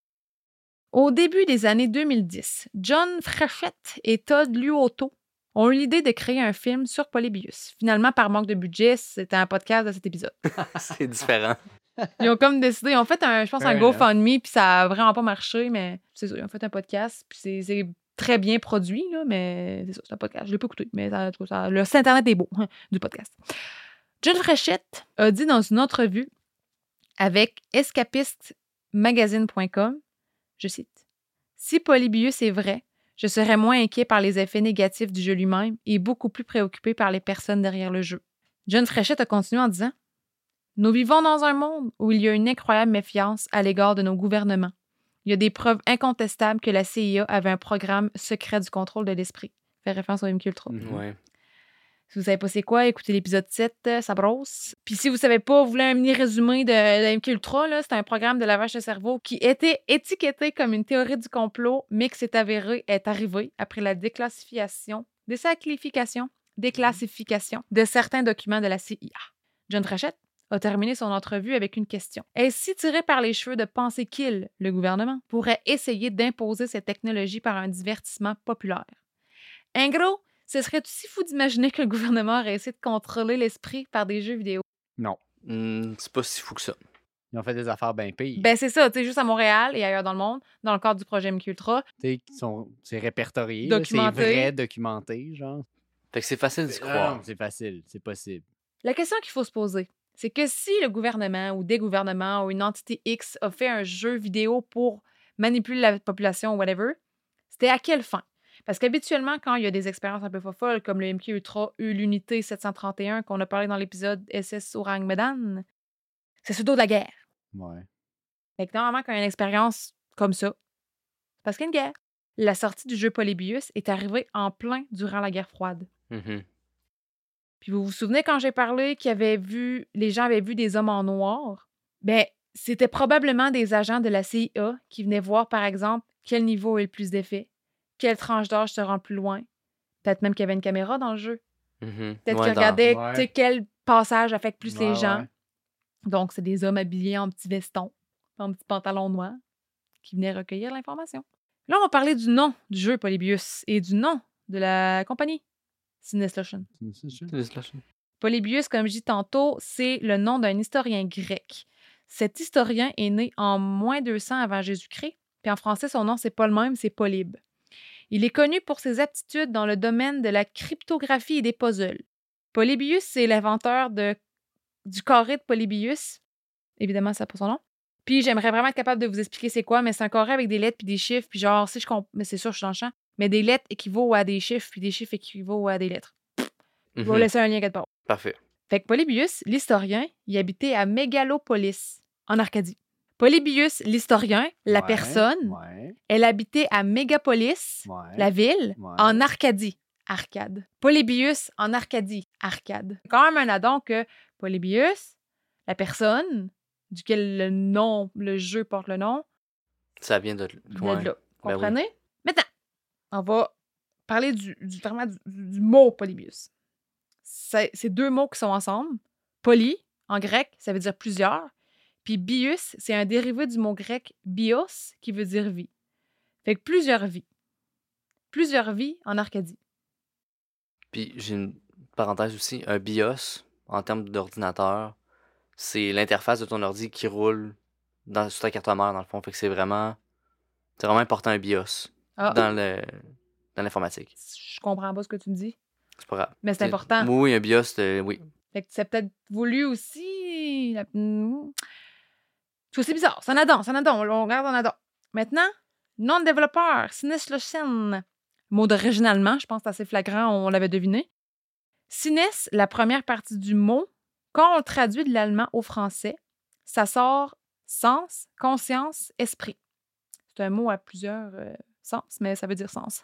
Au début des années deux mille dix, John Frechette et Todd Luoto ont eu l'idée de créer un film sur Polybius. Finalement, par manque de budget, c'était un podcast de cet épisode. C'est différent. Ils ont comme décidé, ils ont fait un, je pense, un Fair GoFundMe, puis ça a vraiment pas marché, mais c'est ça, ils ont fait un podcast, puis c'est, c'est très bien produit, là, mais c'est ça, c'est un podcast. Je l'ai pas écouté, mais ça, ça- le site internet est beau, hein, du podcast. John Frechette a dit dans une entrevue avec escapiste magazine point com, je cite, « Si Polybius est vrai, je serais moins inquiet par les effets négatifs du jeu lui-même et beaucoup plus préoccupé par les personnes derrière le jeu. » John Frechette a continué en disant « Nous vivons dans un monde où il y a une incroyable méfiance à l'égard de nos gouvernements. Il y a des preuves incontestables que la C I A avait un programme secret du contrôle de l'esprit. » Fait référence au M K Ultra. Mhm. Ouais. Si vous savez pas c'est quoi, écoutez l'épisode sept, euh, ça brosse. Puis si vous savez pas, vous voulez un mini résumé de, de M K Ultra, là, c'est un programme de lavage de cerveau qui était étiqueté comme une théorie du complot, mais qui s'est avéré être arrivé après la déclassification, déclassification, déclassification de certains documents de la C I A. John Frechette a terminé son entrevue avec une question. Est-ce si tiré par les cheveux de penser qu'il, le gouvernement, pourrait essayer d'imposer cette technologie par un divertissement populaire? En gros, ce serait aussi fou d'imaginer que le gouvernement aurait essayé de contrôler l'esprit par des jeux vidéo. Non. Hmm, c'est pas si fou que ça. Ils ont fait des affaires bien pires. Ben c'est ça, tu sais, juste à Montréal et ailleurs dans le monde, dans le cadre du projet M K Ultra. Tu sais, qui sont- c'est répertorié. là, C'est Documenté. vrai, documenté, genre. Fait que c'est facile d'y Ah, croire. non, c'est facile, c'est possible. La question qu'il faut se poser, c'est que si le gouvernement ou des gouvernements ou une entité X a fait un jeu vidéo pour manipuler la population ou whatever, c'était à quelle fin? Parce qu'habituellement, quand il y a des expériences un peu folles, comme le M K Ultra eu l'unité sept cent trente et un qu'on a parlé dans l'épisode S S Orang Medan, c'est sur le dos de la guerre. Ouais. Fait que normalement, quand il y a une expérience comme ça, c'est parce qu'il y a une guerre. La sortie du jeu Polybius est arrivée en plein durant la guerre froide. Mhm. Puis vous vous souvenez quand j'ai parlé qu'il y avait vu, les gens avaient vu des hommes en noir? Ben, c'était probablement des agents de la C I A qui venaient voir, par exemple, quel niveau est le plus d'effet, quelle tranche d'âge se rend le plus loin. Peut-être même qu'il y avait une caméra dans le jeu. Mhm. Peut-être Ouais, qu'ils dans- regardaient Ouais. tu sais, quel passage affecte plus Ouais, les gens. ouais. Donc, c'est des hommes habillés en petits vestons, en petits pantalons noirs, qui venaient recueillir l'information. Là, on va parler du nom du jeu Polybius et du nom de la compagnie, Cineslution. C'est ça. C'est ça. Polybius, comme je dis tantôt, c'est le nom d'un historien grec. Cet historien est né en moins deux cents avant Jésus-Christ, puis en français, son nom, c'est pas le même, c'est Polybe. Il est connu pour ses aptitudes dans le domaine de la cryptographie et des puzzles. Polybius, c'est l'inventeur de, du carré de Polybius. Évidemment, ça n'a pas son nom. Puis j'aimerais vraiment être capable de vous expliquer c'est quoi, mais c'est un carré avec des lettres puis des chiffres, puis genre, si je comprends, mais c'est sûr, je suis dans le champ, mais des lettres équivaut à des chiffres, puis des chiffres équivaut à des lettres. Je vais Mhm. laisser un lien quelque part. Parfait. Fait que Polybius, l'historien, il habitait à Mégalopolis, en Arcadie. Polybius, l'historien, la Ouais, personne, Ouais. elle habitait à Mégapolis, Ouais. la ville, Ouais. en Arcadie, Arcade. Polybius en Arcadie, Arcade. Quand même un addon que Polybius, la personne, duquel le nom, le jeu porte le nom, Ça vient de, de ouais. là. Ben Comprenez? Maintenant, on va parler du, du, vraiment du, du mot Polybius. C'est c'est deux mots qui sont ensemble. Poly, en grec, ça veut dire plusieurs. Puis bius, c'est un dérivé du mot grec bios, qui veut dire vie. Fait que plusieurs vies. Plusieurs vies en Arcadie. Puis j'ai une parenthèse aussi, un BIOS, en termes d'ordinateur, c'est l'interface de ton ordi qui roule dans, sur ta carte mère, dans le fond. Fait que c'est vraiment, c'est vraiment important un BIOS Ah, dans le dans l'informatique. je comprends pas ce que tu me dis. C'est pas grave. Mais c'est important. Oui, oui, un BIOS, euh, oui. Fait que tu as peut-être voulu aussi... La... Hmm. C'est aussi bizarre. C'est un addon, c'est un addon. On regarde un addon. Maintenant, nom de développeur, Sinès Lochen. Mot d'originalement, je pense que c'est assez flagrant, on l'avait deviné. Sinès, la première partie du mot, quand on le traduit de l'allemand au français, ça sort sens, conscience, esprit. C'est un mot à plusieurs euh, sens, mais ça veut dire sens.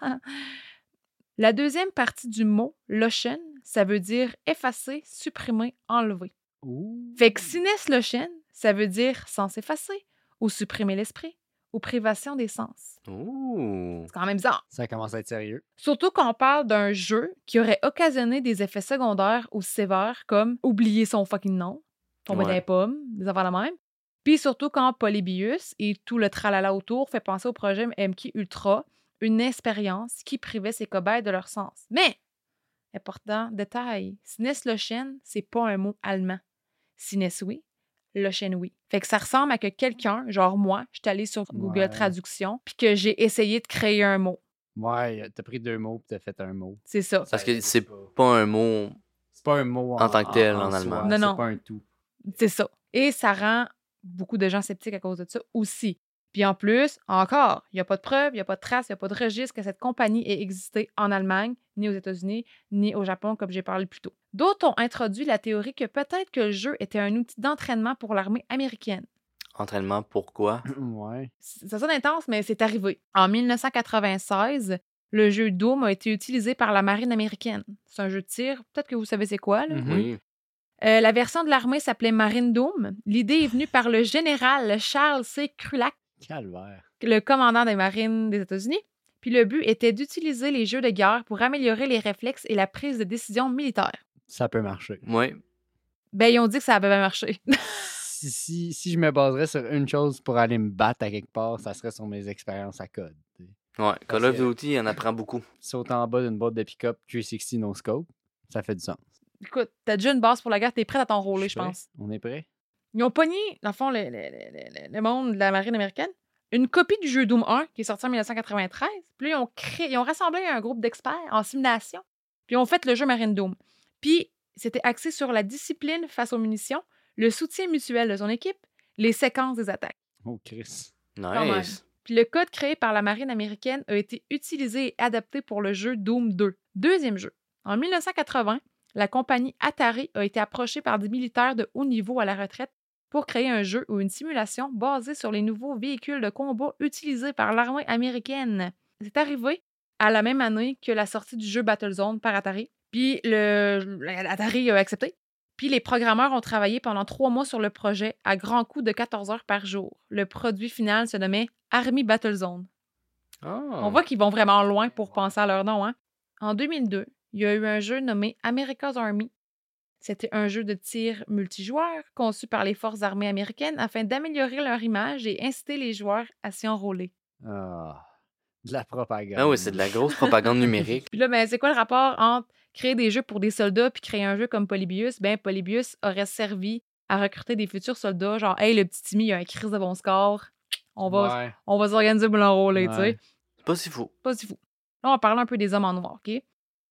La deuxième partie du mot, Lochen, ça veut dire effacer, supprimer, enlever. Ouh. Fait que Sinès Lochen, ça veut dire sens effacé, ou supprimer l'esprit, ou privation des sens. Ouh. C'est quand même bizarre. Ça commence à être sérieux. Surtout quand on parle d'un jeu qui aurait occasionné des effets secondaires aussi sévères comme oublier son fucking nom, tomber Ouais. dans les pommes, des affaires de même. Puis surtout quand Polybius et tout le tralala autour fait penser au projet M K Ultra, une expérience qui privait ses cobayes de leur sens. Mais, important détail, Sinès Lochen, c'est pas un mot allemand. Sinès oui, Lochen oui. Fait que ça ressemble à que quelqu'un, genre moi, je suis allée sur Google Ouais. Traduction puis que j'ai essayé de créer un mot. Ouais, t'as pris deux mots puis t'as fait un mot. C'est ça. Parce que Ça c'est existe pas. pas un mot. C'est pas un mot en, En tant que tel, en soi, allemand. Non, non. C'est pas un tout. C'est ça. Et ça rend beaucoup de gens sceptiques à cause de ça aussi. Puis en plus, encore, il n'y a pas de preuves, il n'y a pas de traces, il n'y a pas de registre que cette compagnie ait existé en Allemagne, ni aux États-Unis, ni au Japon, comme j'ai parlé plus tôt. D'autres ont introduit la théorie que peut-être que le jeu était un outil d'entraînement pour l'armée américaine. Entraînement, pourquoi? Ouais. C- Ça sonne intense, mais c'est arrivé. En dix-neuf cent quatre-vingt-seize, le jeu Doom a été utilisé par la marine américaine. C'est un jeu de tir, peut-être que vous savez c'est quoi, là. Mhm. Oui. Euh, la version de l'armée s'appelait Marine Doom. L'idée est venue par le général Charles C. Krulak, Calvaire. le commandant des marines des États-Unis. Puis le but était d'utiliser les jeux de guerre pour améliorer les réflexes et la prise de décision militaire. Ça peut marcher. Oui. Ben, ils ont dit que ça avait bien marché. si, si, si je me baserais sur une chose pour aller me battre à quelque part, ça serait sur mes expériences à code. t'sais. Ouais. Call of que- Duty, on apprend beaucoup. Sauter en bas d'une boîte de pick-up trois cent soixante no scope, ça fait du sens. Écoute, t'as déjà une base pour la guerre, t'es prête à t'enrôler, je suis prêt. pense. On est prêt? Ils ont pogné, dans le fond, le, le- le- le- le monde de la marine américaine, une copie du jeu Doom un qui est sorti en dix-neuf cent quatre-vingt-treize. Puis là, ils ont, créé, ils ont rassemblé un groupe d'experts en simulation. Puis ils ont fait le jeu Marine Doom. Puis c'était axé sur la discipline face aux munitions, le soutien mutuel de son équipe, les séquences des attaques. Oh, Chris. même. Nice. Puis le code créé par la marine américaine a été utilisé et adapté pour le jeu Doom deux. Deuxième jeu. En dix-neuf cent quatre-vingts, la compagnie Atari a été approchée par des militaires de haut niveau à la retraite pour créer un jeu ou une simulation basée sur les nouveaux véhicules de combat utilisés par l'armée américaine. C'est arrivé à la même année que la sortie du jeu Battlezone par Atari. Puis le, Atari a accepté. Puis les programmeurs ont travaillé pendant trois mois sur le projet à grands coups de quatorze heures par jour. Le produit final se nommait Army Battlezone. Ah. On voit qu'ils vont vraiment loin pour penser à leur nom. Hein? En deux mille deux, il y a eu un jeu nommé America's Army. C'était un jeu de tir multijoueur conçu par les forces armées américaines afin d'améliorer leur image et inciter les joueurs à s'y enrôler. Ah, de la propagande. Ah oui, c'est de la grosse propagande numérique. Puis là, ben, c'est quoi le rapport entre créer des jeux pour des soldats puis créer un jeu comme Polybius? Ben, Polybius aurait servi à recruter des futurs soldats, genre, hey, le petit Timmy, il a un crise de bon score. On va, Ouais. on va s'organiser pour l'enrôler, tu sais. Ouais. C'est pas si fou. Pas si fou. Là, on va parler un peu des hommes en noir, OK?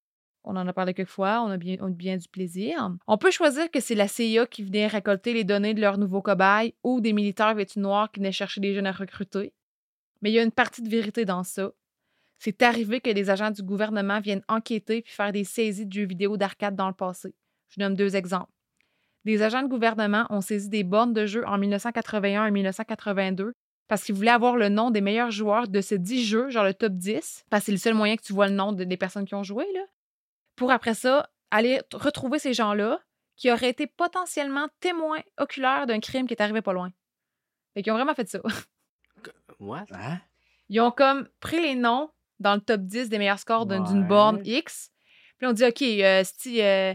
On en a parlé quelques fois, on a bien, on a bien du plaisir. On peut choisir que c'est la C I A qui venait récolter les données de leurs nouveaux cobayes ou des militaires vêtus noirs qui venaient chercher des jeunes à recruter. Mais il y a une partie de vérité dans ça. C'est arrivé que des agents du gouvernement viennent enquêter puis faire des saisies de jeux vidéo d'arcade dans le passé. Je donne deux exemples. Des agents de gouvernement ont saisi des bornes de jeux en dix-neuf cent quatre-vingt-un et dix-neuf cent quatre-vingt-deux parce qu'ils voulaient avoir le nom des meilleurs joueurs de ces dix jeux, genre le top dix, parce que c'est le seul moyen que tu vois le nom de- des personnes qui ont joué, là. Pour après ça, aller t- retrouver ces gens-là qui auraient été potentiellement témoins oculaires d'un crime qui est arrivé pas loin. Fait qu'ils ont vraiment fait ça. What? Hein? Ils ont comme pris les noms dans le top dix des meilleurs scores d'une d'une Ouais. borne X. Puis on dit, OK, euh, si, euh,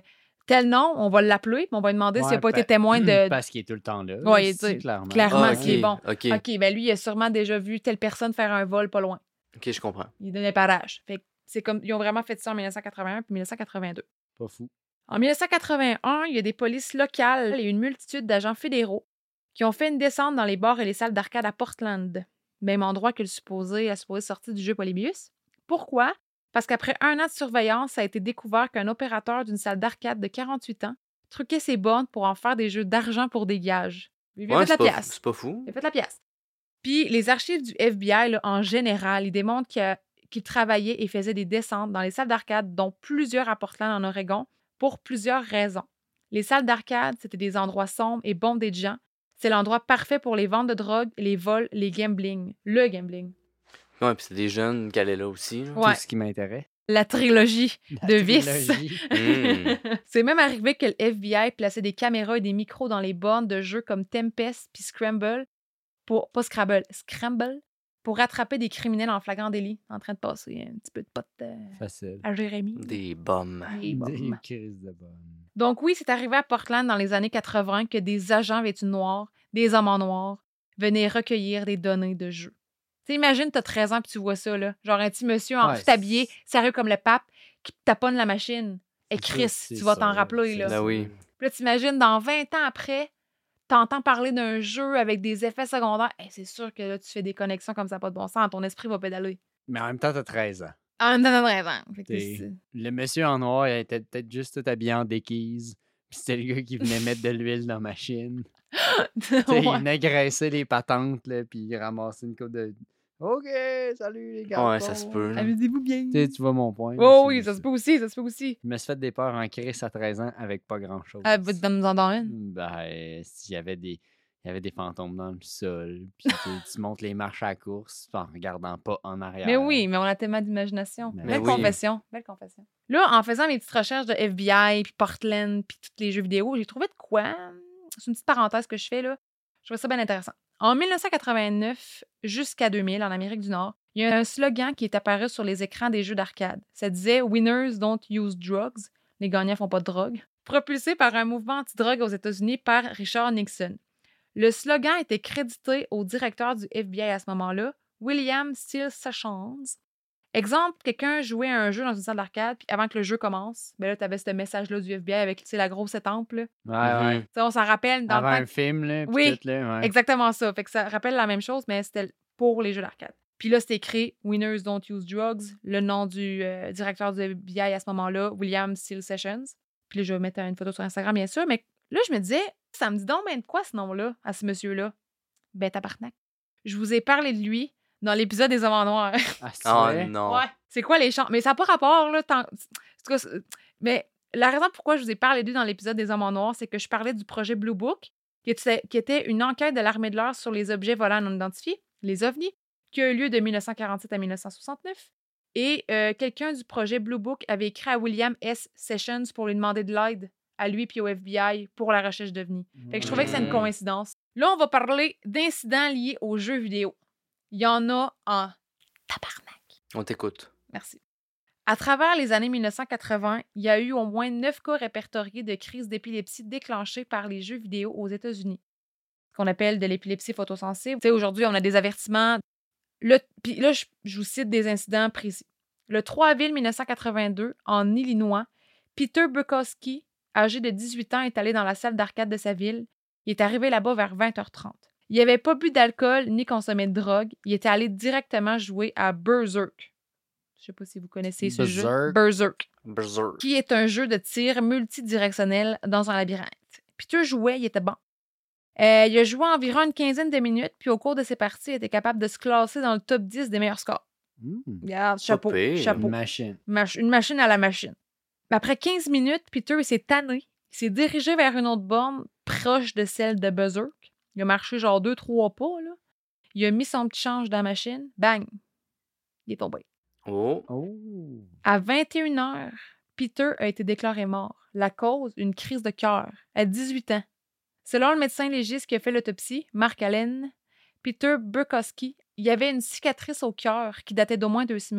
tel nom, on va l'appeler, puis on va lui demander s'il n'a Ouais, pas été pa- témoin de... Parce qu'il est tout le temps là. Ouais, aussi, tu sais, clairement. clairement, Ah, qui est bon. OK. OK, ben lui, il a sûrement déjà vu telle personne faire un vol pas loin. OK, je comprends. Il donnait parage. Fait que c'est comme... Ils ont vraiment fait ça en dix-neuf cent quatre-vingt-un puis dix-neuf cent quatre-vingt-deux. Pas fou. En dix-neuf cent quatre-vingt-un, il y a des polices locales et une multitude d'agents fédéraux qui ont fait une descente dans les bars et les salles d'arcade à Portland, même endroit que le supposé a supposé sortir du jeu Polybius. Pourquoi? Parce qu'après un an de surveillance, ça a été découvert qu'un opérateur d'une salle d'arcade de quarante-huit ans truquait ses bornes pour en faire des jeux d'argent pour des gages. Il a Ouais, fait c'est la pas, pièce. c'est pas fou. Il a fait la pièce. Puis les archives du F B I, là, en général, ils démontrent qu'il, a- qu'il travaillait et faisait des descentes dans les salles d'arcade, dont plusieurs à Portland, en Oregon, pour plusieurs raisons. Les salles d'arcade, c'était des endroits sombres et bondés de gens. C'est l'endroit parfait pour les ventes de drogue, les vols, les gambling. Le gambling. Ouais, puis c'est des jeunes qui allaient là aussi. là. Ouais. Tout ce qui m'intéresse. La trilogie La de vices. trilogie. Mm. C'est même arrivé que le F B I plaçait des caméras et des micros dans les bornes de jeux comme Tempest puis Scramble, pour, pas Scrabble, Scramble, pour rattraper des criminels en flagrant délit, en train de passer un petit peu de pote euh, Facile. à Jérémy. Des bombes. Des Des bombes. crises de bonne. Donc oui, c'est arrivé à Portland dans les années quatre-vingt que des agents vêtus noirs, des hommes en noir, venaient recueillir des données de jeu. Tu sais, imagine, t'as treize ans puis tu vois ça, là. Genre un petit monsieur en Ouais, tout habillé, sérieux comme le pape, qui taponne la machine. Et C'est Chris, ça, tu c'est vas ça, t'en rappeler, c'est là. Ben ça. oui. Puis là, t'imagines, dans vingt ans après, t'entends parler d'un jeu avec des effets secondaires. Hey, c'est sûr que là, tu fais des connexions comme ça, pas de bon sens. Ton esprit va pédaler. Mais en même temps, t'as treize ans. En même temps, t'as raison. Fait que T'es- c'est- Le monsieur en noir, il était peut-être juste tout habillé en déguise. Puis c'était le gars qui venait mettre de l'huile dans la machine. Tu sais, Il Ouais. venait graisser les patentes, là, puis il ramassait une coupe de... OK, salut les gars. Ouais, ça se peut. là. Amusez-vous bien. Tu sais, tu vois mon point. Oh c'est oui, juste ça se peut aussi, ça se peut aussi. Je me suis fait des peurs en crise à treize ans avec pas grand-chose. Ah, bah, donne-nous en donner une. Ben, euh, s'il y avait des... Il y avait des fantômes dans le sol, puis tu, tu montes les marches à la course en regardant pas en arrière. Mais oui, mais on a tellement d'imagination. Mais Belle oui. confession. Belle confession. Là, en faisant mes petites recherches de F B I, puis Portland, puis tous les jeux vidéo, j'ai trouvé de quoi. C'est une petite parenthèse que je fais, là. Je trouvais ça bien intéressant. En dix-neuf cent quatre-vingt-neuf jusqu'à deux mille, en Amérique du Nord, il y a un slogan qui est apparu sur les écrans des jeux d'arcade. Ça disait « Winners don't use drugs ». Les gagnants font pas de drogue. Propulsé par un mouvement anti-drogue aux États-Unis par Richard Nixon. Le slogan était crédité au directeur du F B I à ce moment-là, William Steele Sessions. Exemple, quelqu'un jouait à un jeu dans une salle d'arcade, puis avant que le jeu commence, ben là, tu avais ce message-là du F B I avec, tu sais, la grosse étampe, là. Tu Ouais, ouais. Mhm. sais, on s'en rappelle dans Avant le un temps. film, là, puis Oui, tout, là, ouais. Exactement ça. Fait que ça rappelle la même chose, mais c'était pour les jeux d'arcade. Puis là, c'était écrit « Winners don't use drugs », le nom du euh, directeur du F B I à ce moment-là, William Steele Sessions. Puis là, je vais mettre une photo sur Instagram, bien sûr, mais là, je me disais, ça me dit donc ben de quoi ce nom-là, à ce monsieur-là? Ben, tabarnak. Je vous ai parlé de lui dans l'épisode des Hommes en Noir. Ah, c'est Oh vrai? non. Ouais. C'est quoi les chants? Mais ça n'a pas rapport, là. tant- En tout cas, c'est- mais la raison pourquoi je vous ai parlé de lui dans l'épisode des Hommes en Noir, c'est que je parlais du projet Blue Book, qui était, qui était une enquête de l'armée de l'air sur les objets volants non identifiés, les ovnis, qui a eu lieu de dix-neuf cent quarante-sept à dix-neuf cent soixante-neuf. Et euh, quelqu'un du projet Blue Book avait écrit à William S. Sessions pour lui demander de l'aide à lui puis au F B I pour la recherche d'ovnis. Fait que je trouvais que c'est une Mm. coïncidence. Là, on va parler d'incidents liés aux jeux vidéo. Il y en a en tabarnak. On t'écoute. Merci. À travers les années dix-neuf cent quatre-vingts, il y a eu au moins neuf cas répertoriés de crises d'épilepsie déclenchées par les jeux vidéo aux États-Unis, ce qu'on appelle de l'épilepsie photosensible. Tu sais, aujourd'hui, on a des avertissements. Le... Puis là, je, je vous cite des incidents précis. Le trois avril dix-neuf cent quatre-vingt-deux, en Illinois, Peter Bukowski, âgé de dix-huit ans, est allé dans la salle d'arcade de sa ville. Il est arrivé là-bas vers vingt heures trente. Il n'avait pas bu d'alcool ni consommé de drogue. Il était allé directement jouer à Berserk. Je ne sais pas si vous connaissez ce jeu. Berserk. Berserk. Berserk. Qui est un jeu de tir multidirectionnel dans un labyrinthe. Peter jouait, il était bon. Euh, il a joué environ une quinzaine de minutes, puis au cours de ses parties, il était capable de se classer dans le top dix des meilleurs scores. Hmm. Regarde, chapeau, pire. chapeau. Une machine. Mach- une machine à la machine. Après quinze minutes, Peter il s'est tanné. Il s'est dirigé vers une autre borne proche de celle de Berserk. Il a marché genre deux, trois pas, là. Il a mis son petit change dans la machine. Bang! Il est tombé. Oh. Oh. À vingt et une heures, Peter a été déclaré mort. La cause, une crise de cœur, à dix-huit ans. Selon le médecin légiste qui a fait l'autopsie, Mark Allen, Peter Bukowski, il y avait une cicatrice au cœur qui datait d'au moins deux semaines,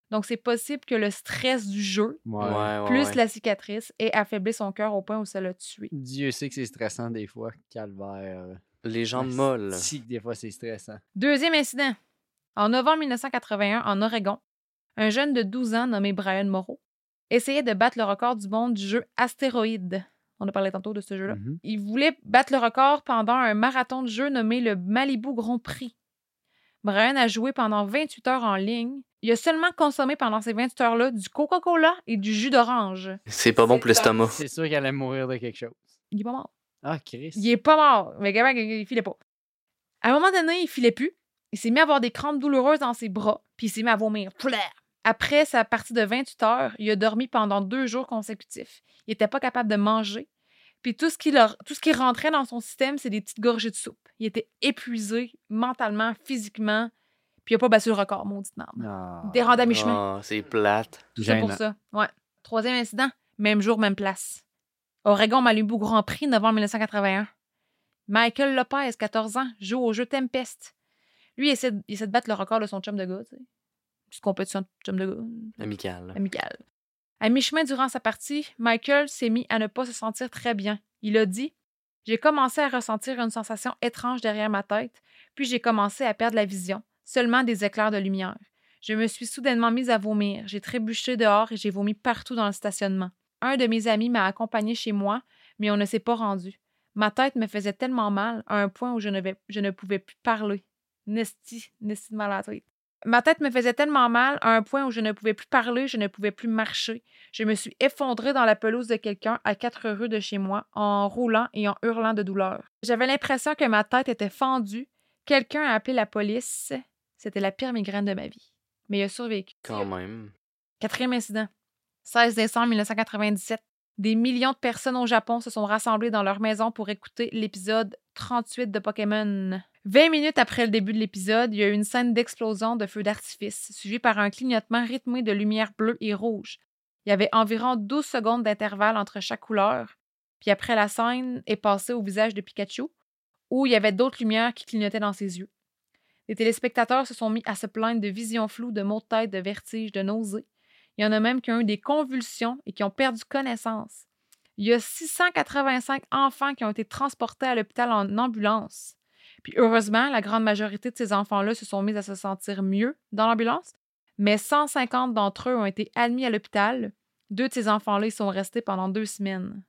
Donc, c'est possible que le stress du jeu, Ouais. Ouais, ouais, plus ouais. la cicatrice, ait affaibli son cœur au point où ça l'a tué. Dieu sait que c'est stressant des fois, calvaire. Les jambes molles. Si que des fois c'est stressant. Deuxième incident. En novembre mille neuf cent quatre-vingt-un, en Oregon, un jeune de douze ans nommé Brian Morrow essayait de battre le record du monde du jeu Astéroïde. On a parlé tantôt de ce jeu-là. Mhm. Il voulait battre le record pendant un marathon de jeu nommé le Malibu Grand Prix. Brian a joué pendant vingt-huit heures en ligne. Il a seulement consommé pendant ces vingt-huit heures-là du Coca-Cola et du jus d'orange. C'est pas bon pour l'estomac. C'est sûr qu'elle allait mourir de quelque chose. Il est pas mort. Ah, Chris. Il est pas mort, mais quand même, il filait pas. À un moment donné, il filait plus. Il s'est mis à avoir des crampes douloureuses dans ses bras, puis il s'est mis à vomir. Après sa partie de vingt-huit heures, il a dormi pendant deux jours consécutifs. Il était pas capable de manger. Puis tout ce qui, leur, tout ce qui rentrait dans son système, c'est des petites gorgées de soupe. Il était épuisé mentalement, physiquement, puis il a pas battu le record, maudite merde. Ah. Il était rendu à mi-chemin. Ah, c'est plate. Tout ça pour Gênant. ça. Ouais. Troisième incident, même jour, même place. Oregon Malibu Grand Prix, novembre mille neuf cent quatre-vingt-un. Michael Lopez, quatorze ans, joue au jeu Tempest. Lui, il essaie, de, il essaie de battre le record de son chum de gars, tu sais. Petite compétition de chum de gars. Amical. Amical. À mi-chemin durant sa partie, Michael s'est mis à ne pas se sentir très bien. Il a dit « J'ai commencé à ressentir une sensation étrange derrière ma tête, puis j'ai commencé à perdre la vision, seulement des éclairs de lumière. Je me suis soudainement mise à vomir. J'ai trébuché dehors et j'ai vomi partout dans le stationnement. Un de mes amis m'a accompagné chez moi, mais on ne s'est pas rendu. Ma tête me faisait tellement mal à un point où je ne, vais, je ne pouvais plus parler. Nesti, nesti de malade. Ma tête me faisait tellement mal à un point où je ne pouvais plus parler, je ne pouvais plus marcher. Je me suis effondrée dans la pelouse de quelqu'un à quatre rues de chez moi, en roulant et en hurlant de douleur. J'avais l'impression que ma tête était fendue. Quelqu'un a appelé la police. C'était la pire migraine de ma vie. Mais il a survécu. Quand même. Quatrième incident. seize décembre mille neuf cent quatre-vingt-dix-sept. Des millions de personnes au Japon se sont rassemblées dans leur maison pour écouter l'épisode trente-huit de Pokémon. vingt minutes après le début de l'épisode, il y a eu une scène d'explosion de feux d'artifice, suivie par un clignotement rythmé de lumière bleue et rouge. Il y avait environ douze secondes d'intervalle entre chaque couleur, puis après la scène est passée au visage de Pikachu, où il y avait d'autres lumières qui clignotaient dans ses yeux. Les téléspectateurs se sont mis à se plaindre de visions floues, de maux de tête, de vertiges, de nausées. Il y en a même qui ont eu des convulsions et qui ont perdu connaissance. Il y a six cent quatre-vingt-cinq enfants qui ont été transportés à l'hôpital en ambulance. Puis heureusement, la grande majorité de ces enfants-là se sont mis à se sentir mieux dans l'ambulance, mais cent cinquante d'entre eux ont été admis à l'hôpital. Deux de ces enfants-là, ils sont restés pendant deux semaines.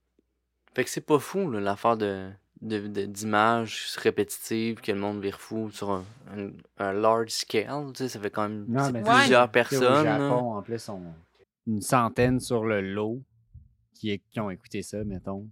Fait que c'est pas fou, là, l'affaire de, de, de- d'images répétitives que le monde vire fou sur un, un, un large scale. Tu sais, ça fait quand même Non, c'est mais plusieurs tu sais, Au personnes. là. Japon, en plus, on... une centaine sur le lot qui, est- qui ont écouté ça, mettons.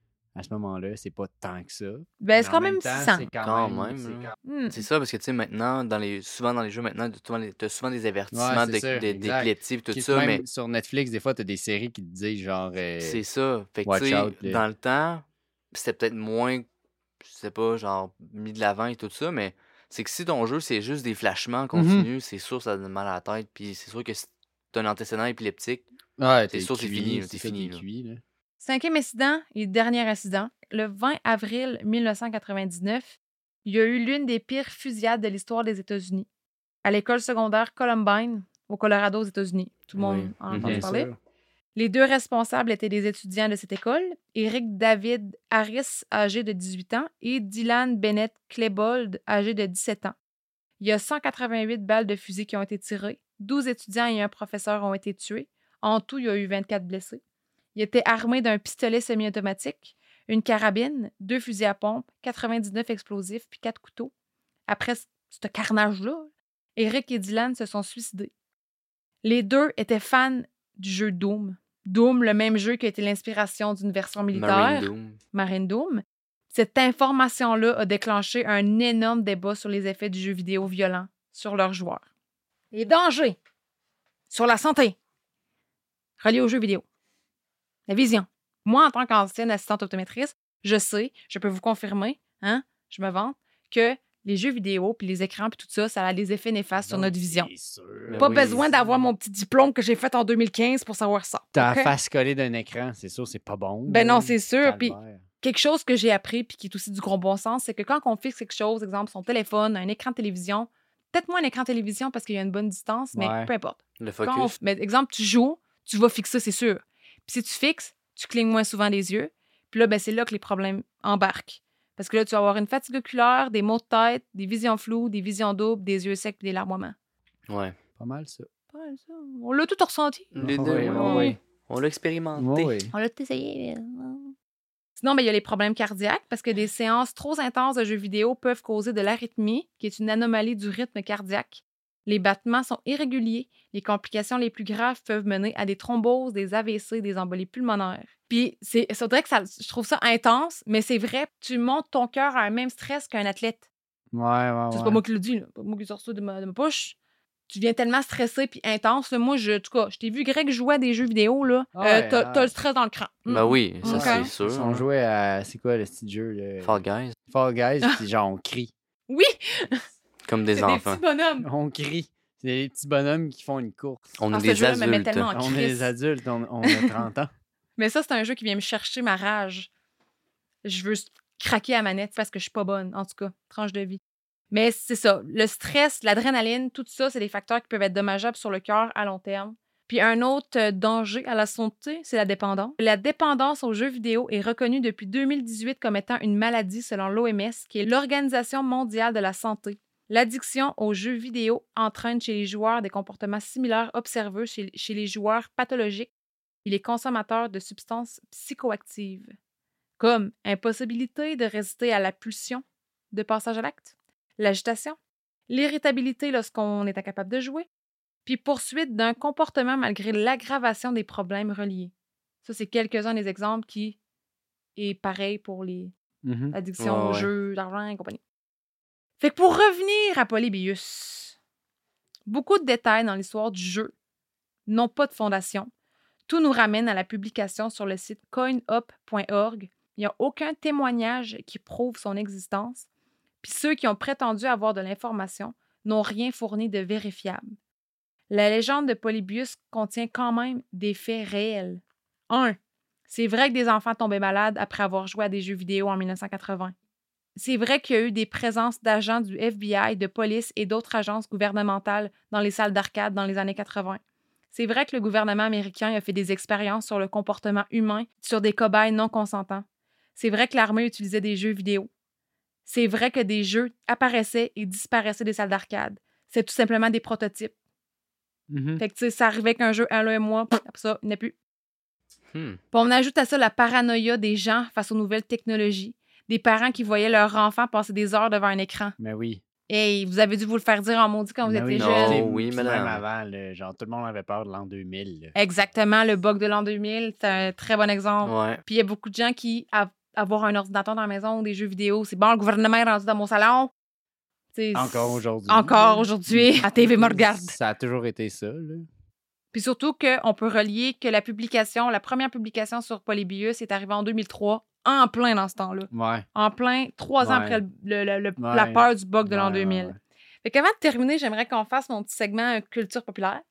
À ce moment-là, c'est pas tant que ça. Ben, Mais c'est en quand même temps, six cents. c'est Quand, Quand même. même, c'est là. quand- Hmm. C'est ça, parce que tu sais, maintenant, dans les, souvent dans les jeux, maintenant, tu as souvent des avertissements Ouais, de- c'est ça, de- exact. d'épilepsie et tout Qui- ça, même mais sur Netflix, des fois, t'as des séries qui te disent genre. euh, c'est ça. Fait que watch tu sais, out, là. dans le temps, c'était peut-être moins, je sais pas, genre, mis de l'avant et tout ça, mais c'est que si ton jeu, c'est juste des flashements continus, c'est sûr que ça donne mal à la tête, puis c'est sûr que si t'as un antécédent épileptique, Ouais, c'est t'es sûr, c'est cuit, fini, là, c'est c'est ça, fini, t'es là. cuit, là. Cinquième incident et dernier incident. Le vingt avril mille neuf cent quatre-vingt-dix-neuf, il y a eu l'une des pires fusillades de l'histoire des États-Unis. À l'école secondaire Columbine, au Colorado, aux États-Unis. Tout le monde Oui. en a Mhm. entendu Bien parler. sûr. Les deux responsables étaient des étudiants de cette école, Eric David Harris, âgé de dix-huit ans, et Dylan Bennett Klebold, âgé de dix-sept ans. Il y a cent quatre-vingt-huit balles de fusil qui ont été tirées, douze étudiants et un professeur ont été tués. En tout, il y a eu vingt-quatre blessés. Il était armé d'un pistolet semi-automatique, une carabine, deux fusils à pompe, quatre-vingt-dix-neuf explosifs puis quatre couteaux. Après ce ce carnage-là, Eric et Dylan se sont suicidés. Les deux étaient fans du jeu Doom. Doom, le même jeu qui a été l'inspiration d'une version militaire, Marine Doom. Marine Doom. Cette information-là a déclenché un énorme débat sur les effets du jeu vidéo violent sur leurs joueurs. Les dangers sur la santé reliés aux jeux vidéo. La vision. Moi, en tant qu'ancienne assistante optométriste, je sais, je peux vous confirmer, hein, je me vante, que les jeux vidéo, puis les écrans, puis tout ça, ça a des effets néfastes sur Donc, notre vision. c'est sûr. Mais Pas oui, besoin c'est- d'avoir mon petit diplôme que j'ai fait en deux mille quinze pour savoir ça. Ta OK? face collée d'un écran, c'est sûr, c'est pas bon. Ben là. non, c'est sûr. Puis Calvaire. quelque chose que j'ai appris, puis qui est aussi du gros bon sens, c'est que quand on fixe quelque chose, exemple son téléphone, un écran de télévision, Peut-être moins un écran télévision parce qu'il y a une bonne distance, mais Ouais. peu importe. Le Quand focus. on- mais, exemple, tu joues, tu vas fixer, c'est sûr. Puis si tu fixes, tu clignes moins souvent les yeux. Puis là, ben, c'est là que les problèmes embarquent. Parce que là, tu vas avoir une fatigue oculaire, des maux de tête, des visions floues, des visions doubles, des yeux secs puis des larmoiements. Ouais. Pas mal, ça. Pas mal, ça. On l'a tout ressenti. Les Ah deux, oui, ouais, ah ouais. oui. On l'a expérimenté. Ouais, oui. On l'a tout essayé. Sinon, ben, il y a les problèmes cardiaques parce que des séances trop intenses de jeux vidéo peuvent causer de l'arythmie, qui est une anomalie du rythme cardiaque. Les battements sont irréguliers. Les complications les plus graves peuvent mener à des thromboses, des A V C, des embolies pulmonaires. Puis, c'est, c'est vrai que ça, je trouve ça intense, mais c'est vrai, tu montes ton cœur à un même stress qu'un athlète. Ouais, ouais, Ça, ouais. C'est pas moi qui le dis, là. C'est pas moi qui sors ça de ma, de ma poche. Tu deviens tellement stressé puis intense. Là. Moi, je, en tout cas, je t'ai vu, Greg, jouer à des jeux vidéo. Là. Ah Euh, ouais, t'as, ah t'as ouais. le stress dans le cran. Ben oui, ça Ok. c'est sûr. Si on hein. jouait à. C'est quoi le petit jeu? Le... Fall Guys. Fall Guys, puis genre, on crie. Oui, Comme des c'est enfants. des petits bonhommes. On crie. C'est des petits bonhommes qui font une course. On Ah, a ce des jeu-là me met adultes. tellement en On est crise. des adultes, on, on a trente ans. Mais ça, c'est un jeu qui vient me chercher ma rage. Je veux craquer à la manette parce que je suis pas bonne, en tout cas. Tranche de vie. Mais c'est ça. Le stress, l'adrénaline, tout ça, c'est des facteurs qui peuvent être dommageables sur le cœur à long terme. Puis un autre euh, danger à la santé, c'est la dépendance. La dépendance aux jeux vidéo est reconnue depuis deux mille dix-huit comme étant une maladie selon l'O M S, qui est l'Organisation mondiale de la santé. L'addiction aux jeux vidéo entraîne chez les joueurs des comportements similaires observés chez, chez les joueurs pathologiques et les consommateurs de substances psychoactives, comme impossibilité de résister à la pulsion de passage à l'acte, l'agitation, l'irritabilité lorsqu'on est incapable de jouer, puis poursuite d'un comportement malgré l'aggravation des problèmes reliés. Ça, c'est quelques-uns des exemples qui est pareil pour les Mhm. addictions Ouais, aux ouais. jeux d'argent et compagnie. Fait que pour revenir à Polybius, beaucoup de détails dans l'histoire du jeu n'ont pas de fondation. Tout nous ramène à la publication sur le site coin up point org. Il n'y a aucun témoignage qui prouve son existence. Puis ceux qui ont prétendu avoir de l'information n'ont rien fourni de vérifiable. La légende de Polybius contient quand même des faits réels. un. C'est vrai que des enfants tombaient malades après avoir joué à des jeux vidéo en mille neuf cent quatre-vingts. C'est vrai qu'il y a eu des présences d'agents du F B I, de police et d'autres agences gouvernementales dans les salles d'arcade dans les années quatre-vingts. C'est vrai que le gouvernement américain a fait des expériences sur le comportement humain sur des cobayes non consentants. C'est vrai que l'armée utilisait des jeux vidéo. C'est vrai que des jeux apparaissaient et disparaissaient des salles d'arcade. C'est tout simplement des prototypes. Mhm. Fait que, tu sais, ça arrivait qu'un jeu, un, là, un mois, après ça, il n'y en a plus. Hmm. Puis on ajoute à ça la paranoïa des gens face aux nouvelles technologies. Des parents qui voyaient leur enfant passer des heures devant un écran. Mais oui. Hey, vous avez dû vous le faire dire en maudit quand vous Mais étiez oui, Non, jeune. t'sais, oui, puis madame. Même avant, là, genre, tout le monde avait peur de l'an deux mille. là. Exactement, le bug de l'an deux mille, c'est un très bon exemple. Ouais. Puis il y a beaucoup de gens qui, à, avoir un ordinateur dans la maison ou des jeux vidéo, c'est bon, le gouvernement est rendu dans mon salon. T'sais, Encore aujourd'hui. Encore aujourd'hui. La T V me regarde. Ça a toujours été ça, là. Puis surtout qu'on peut relier que la publication, la première publication sur Polybius est arrivée en deux mille trois, en plein dans ce temps-là. Ouais. En plein, trois ans Ouais. après le- le- le- le- Ouais. la peur du bug de l'an Ouais, deux mille. ouais, ouais. Fait qu'avant de terminer, j'aimerais qu'on fasse mon petit segment euh, culture populaire.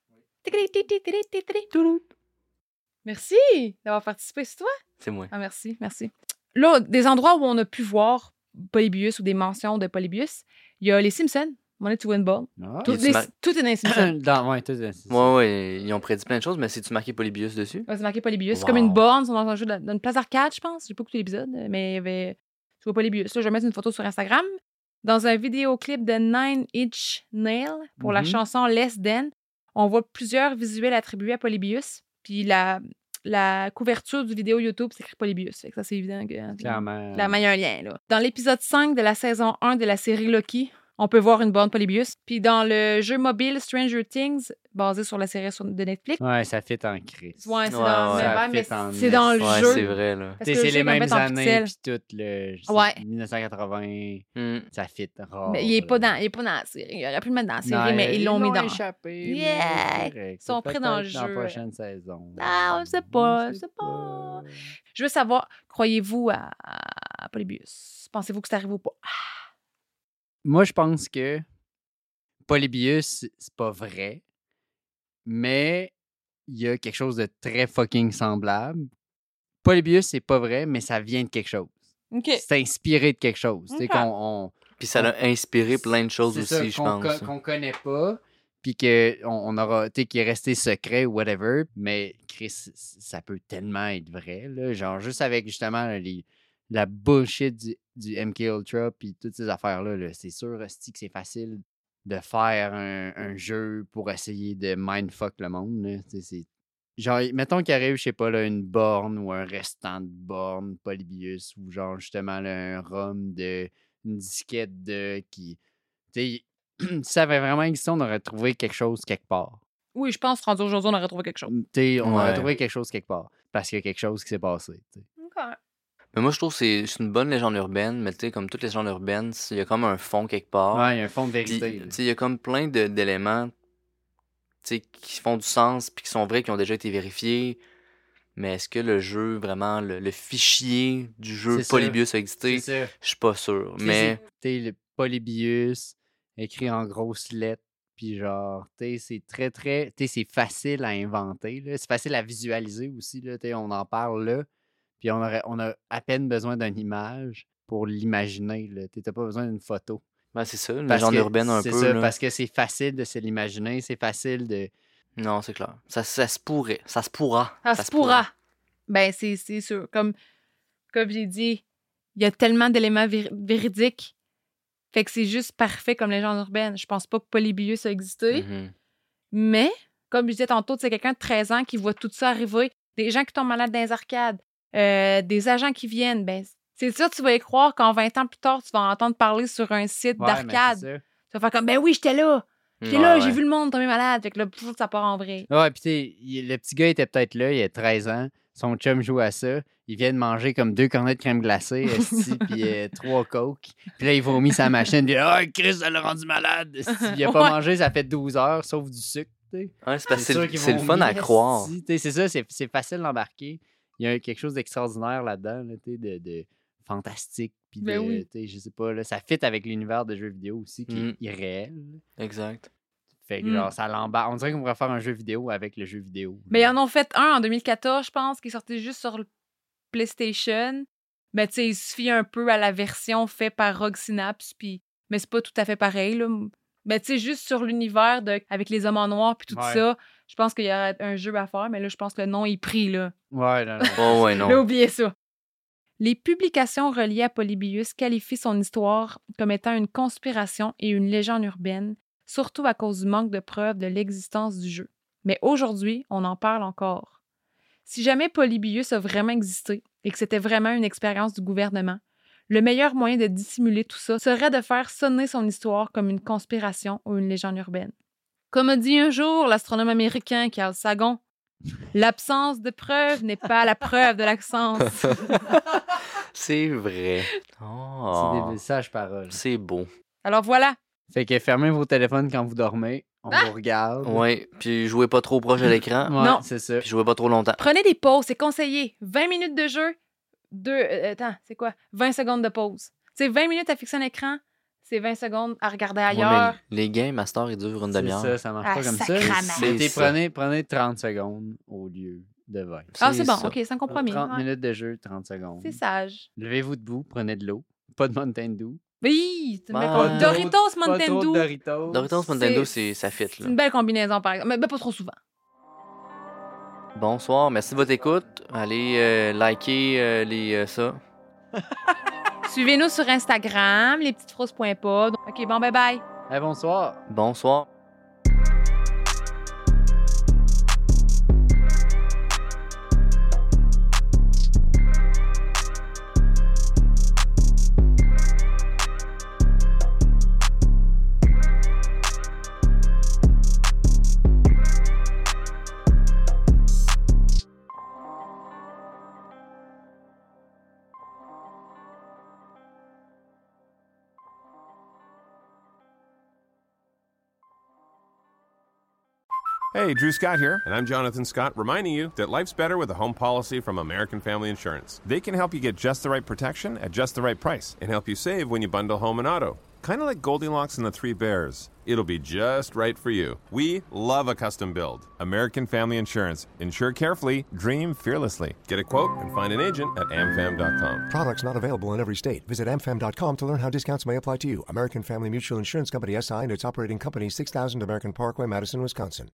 Merci d'avoir participé, c'est toi? C'est moi. Ah, merci, merci. Là, des endroits où on a pu voir Polybius ou des mentions de Polybius, il y a les Simpsons, Money to Win Ball. Ah. Tout, Y a-tu les- mar- tout est dans les Simpsons. Dans, ouais, tout, c'est ça. Ouais, ouais, ils ont prédit plein de choses, mais c'est-tu marqué Polybius dessus? Ouais, c'est marqué Polybius. C'est Wow. comme une borne, ils sont dans un jeu de- dans une place d'arcade, je pense. J'ai pas écouté l'épisode, mais il y avait. Tu vois Polybius. Là, je vais mettre une photo sur Instagram. Dans un vidéoclip de Nine Inch Nails pour la Mhm. chanson Less Than, on voit plusieurs visuels attribués à Polybius. Puis la, la couverture du vidéo YouTube, c'est écrit Polybius. Fait que ça, c'est évident que. Clairement. Clairement, il y a un lien, là. Dans l'épisode cinq de la saison un de la série Loki, on peut voir une borne Polybius. Puis dans le jeu mobile Stranger Things, basé sur la série sur- de Netflix, Ouais, ça fit en crise. ouais, c'est Ouais, dans, ouais. mais Ça ouais, mais fit en c'est dans le Ouais, jeu. c'est vrai, là. Parce T'sais, que le c'est jeu les est mêmes complètement en années, pixels. puis tout, le, Ouais. dix-neuf cent quatre-vingts, Hmm. ça fit rare. Mais il est pas là. dans, il est pas dans la série. Il aurait pu le mettre dans la série, Non, mais ils l'ont mis dans. échappé. Yeah! mais c'est correct. Ils sont C'est pris dans le peut-être Dans jeu. la prochaine saison. Ah, on sait pas, on sait pas. Je veux savoir, croyez-vous à, à Polybius? Pensez-vous que c'est arrivé ou pas? Moi, je pense que Polybius, c'est pas vrai, mais il y a quelque chose de très fucking semblable. Polybius, c'est pas vrai, mais ça vient de quelque chose. OK. C'est inspiré de quelque chose. Tu sais, Ok. qu'on on, Puis ça l'a inspiré plein de choses c'est aussi, ça, je qu'on, pense. co- qu'on connaît pas, puis qu'on on aura, tu sais, qui est resté secret ou whatever, mais Chris, ça peut tellement être vrai, là. Genre, juste avec justement les, la bullshit du, du M K Ultra, puis toutes ces affaires-là, là, c'est sûr, hostie, que c'est facile de faire un, un jeu pour essayer de mindfuck le monde, là. Tu sais, c'est. Genre, mettons qu'il y aurait eu, je sais pas, là, une borne ou un restant de borne, Polybius, ou genre, justement, là, un rhum de. Une disquette de. qui. Tu sais, si ça avait vraiment existé, on aurait trouvé quelque chose quelque part. Oui, je pense, rendu aujourd'hui, on aurait trouvé quelque chose. Tu sais, on aurait Ouais. trouvé quelque chose quelque part. Parce qu'il y a quelque chose qui s'est passé. tu sais. OK. Mais moi, je trouve que c'est c'est une bonne légende urbaine, mais tu sais, comme toutes les légendes urbaines, il y a comme un fond quelque part. Ouais, il y a un fond de Puis, vérité. tu là. sais, il y a comme plein de- d'éléments, tu sais, qui font du sens, puis qui sont vrais, qui ont déjà été vérifiés. Mais est-ce que le jeu, vraiment, le, le fichier du jeu C'est ça. Polybius a existé? C'est ça. Je suis pas sûr. Tu sais, Mais c'est- tu sais, le Polybius, écrit en grosses lettres, puis genre, tu sais, c'est très, très, tu sais, c'est facile à inventer, là. C'est facile à visualiser aussi, là, tu sais, on en parle là, puis on, aurait, on a à peine besoin d'une image pour l'imaginer, là. Tu n'as pas besoin d'une photo. ben, c'est ça, une Parce légende que- urbaine un c'est peu. ça, là. parce que c'est facile de se l'imaginer, c'est facile de... Non, c'est clair. Ça, ça se pourrait. Ça se pourra. Ça, se pourra. Ben, c'est c'est sûr. Comme, comme j'ai dit, il y a tellement d'éléments vér- véridiques. Fait que c'est juste parfait comme légende urbaine. Je pense pas que Polybius a existé. Mhm. Mais, comme je disais tantôt, c'est quelqu'un de treize ans qui voit tout ça arriver. Des gens qui tombent malades dans les arcades. euh, des agents qui viennent. Ben, c'est sûr, tu vas y croire qu'en vingt ans plus tard, tu vas entendre parler sur un site Ouais, mais d'arcade. c'est ça. Tu vas faire comme, ben oui, j'étais là. J'étais Ouais, là, ouais. j'ai vu le monde tomber malade. Fait que là, pff, ça part en vrai. Ouais, puis tu sais, il- le petit gars était peut-être là, il a treize ans, son chum joue à ça, il vient de manger comme deux cornets de crème glacée, esti, puis euh, trois coke. Puis là, il vomit sa machine, puis ah, Chris, ça l'a rendu malade. esti. Il a pas Ouais. mangé, ça fait douze heures, sauf du sucre, tu sais. Ouais, c'est parce que c'est sûr le- qu'ils c'est le vont fun à mis, croire. esti. Tu sais, c'est ça, c'est, c'est facile d'embarquer. Il y a quelque chose d'extraordinaire là-dedans, là, tu sais, de, de fantastique, puis de, Ben oui. tu sais, je sais pas, là, ça fit avec l'univers de jeux vidéo aussi, qui Mm. est irréel. Exact. Fait que Mm. genre, ça l'embarque. On dirait qu'on pourrait faire un jeu vidéo avec le jeu vidéo. Mais ils en ont fait un en deux mille quatorze, je pense, qui est sorti juste sur le PlayStation. Mais tu sais, il suffit un peu à la version faite par Rogue Synapse, puis... mais c'est pas tout à fait pareil, là. Mais tu sais, juste sur l'univers de... avec les hommes en noir puis tout Ouais. ça, je pense qu'il y aurait un jeu à faire, mais là, je pense que le nom est pris, là. Ouais, non, non. Oh, ouais, non. Là, oubliez ça. Les publications reliées à Polybius qualifient son histoire comme étant une conspiration et une légende urbaine, surtout à cause du manque de preuves de l'existence du jeu. Mais aujourd'hui, on en parle encore. Si jamais Polybius a vraiment existé et que c'était vraiment une expérience du gouvernement, le meilleur moyen de dissimuler tout ça serait de faire sonner son histoire comme une conspiration ou une légende urbaine. Comme a dit un jour l'astronome américain Carl Sagan, l'absence de preuves n'est pas la preuve de l'absence. C'est vrai. C'est Oh, des sages paroles. c'est beau. Alors voilà, Fait que fermez vos téléphones quand vous dormez. On Ah! vous regarde. Ouais, puis jouez pas trop proche de l'écran, Ouais, Non. c'est ça. puis jouez pas trop longtemps. prenez des pauses, c'est conseillé. vingt minutes de jeu, deux, euh, attends, c'est quoi? vingt secondes de pause. C'est vingt minutes à fixer un écran, c'est vingt secondes à regarder Ouais, ailleurs. mais les games, Master, ils durent une C'est demi-heure. ça, ça marche Ah, pas comme ça. sacrament. Mais t'sais, C'est prenez, prenez trente secondes au lieu de vingt. Ah, c'est bon, ça. ok, sans compromis. trente Ouais. minutes de jeu, trente secondes. C'est sage. Levez-vous debout, prenez de l'eau. Pas de Mountain Dew. Oui, tu mets Bah, comme pas Doritos, Pas trop Mountain de Dew. Doritos. Doritos Nintendo, C'est- c'est ça fit, C'est là. une belle combinaison, par exemple. Mais ben, pas trop souvent. Bonsoir, merci de votre écoute. Allez euh, liker euh, les euh, ça. Suivez-nous sur Instagram, lespetitesfrousses point pod. Ok, bon, bye bye. Eh, bonsoir. Bonsoir. Hey, Drew Scott here, and I'm Jonathan Scott, reminding you that life's better with a home policy from American Family Insurance. They can help you get just the right protection at just the right price and help you save when you bundle home and auto. kind of like Goldilocks and the Three Bears. It'll be just right for you. We love a custom build. American Family Insurance. Insure carefully, dream fearlessly. Get a quote and find an agent at a m fam dot com. Products not available in every state. Visit a m fam dot com to learn how discounts may apply to you. American Family Mutual Insurance Company, S I and its operating company, six thousand American Parkway, Madison, Wisconsin.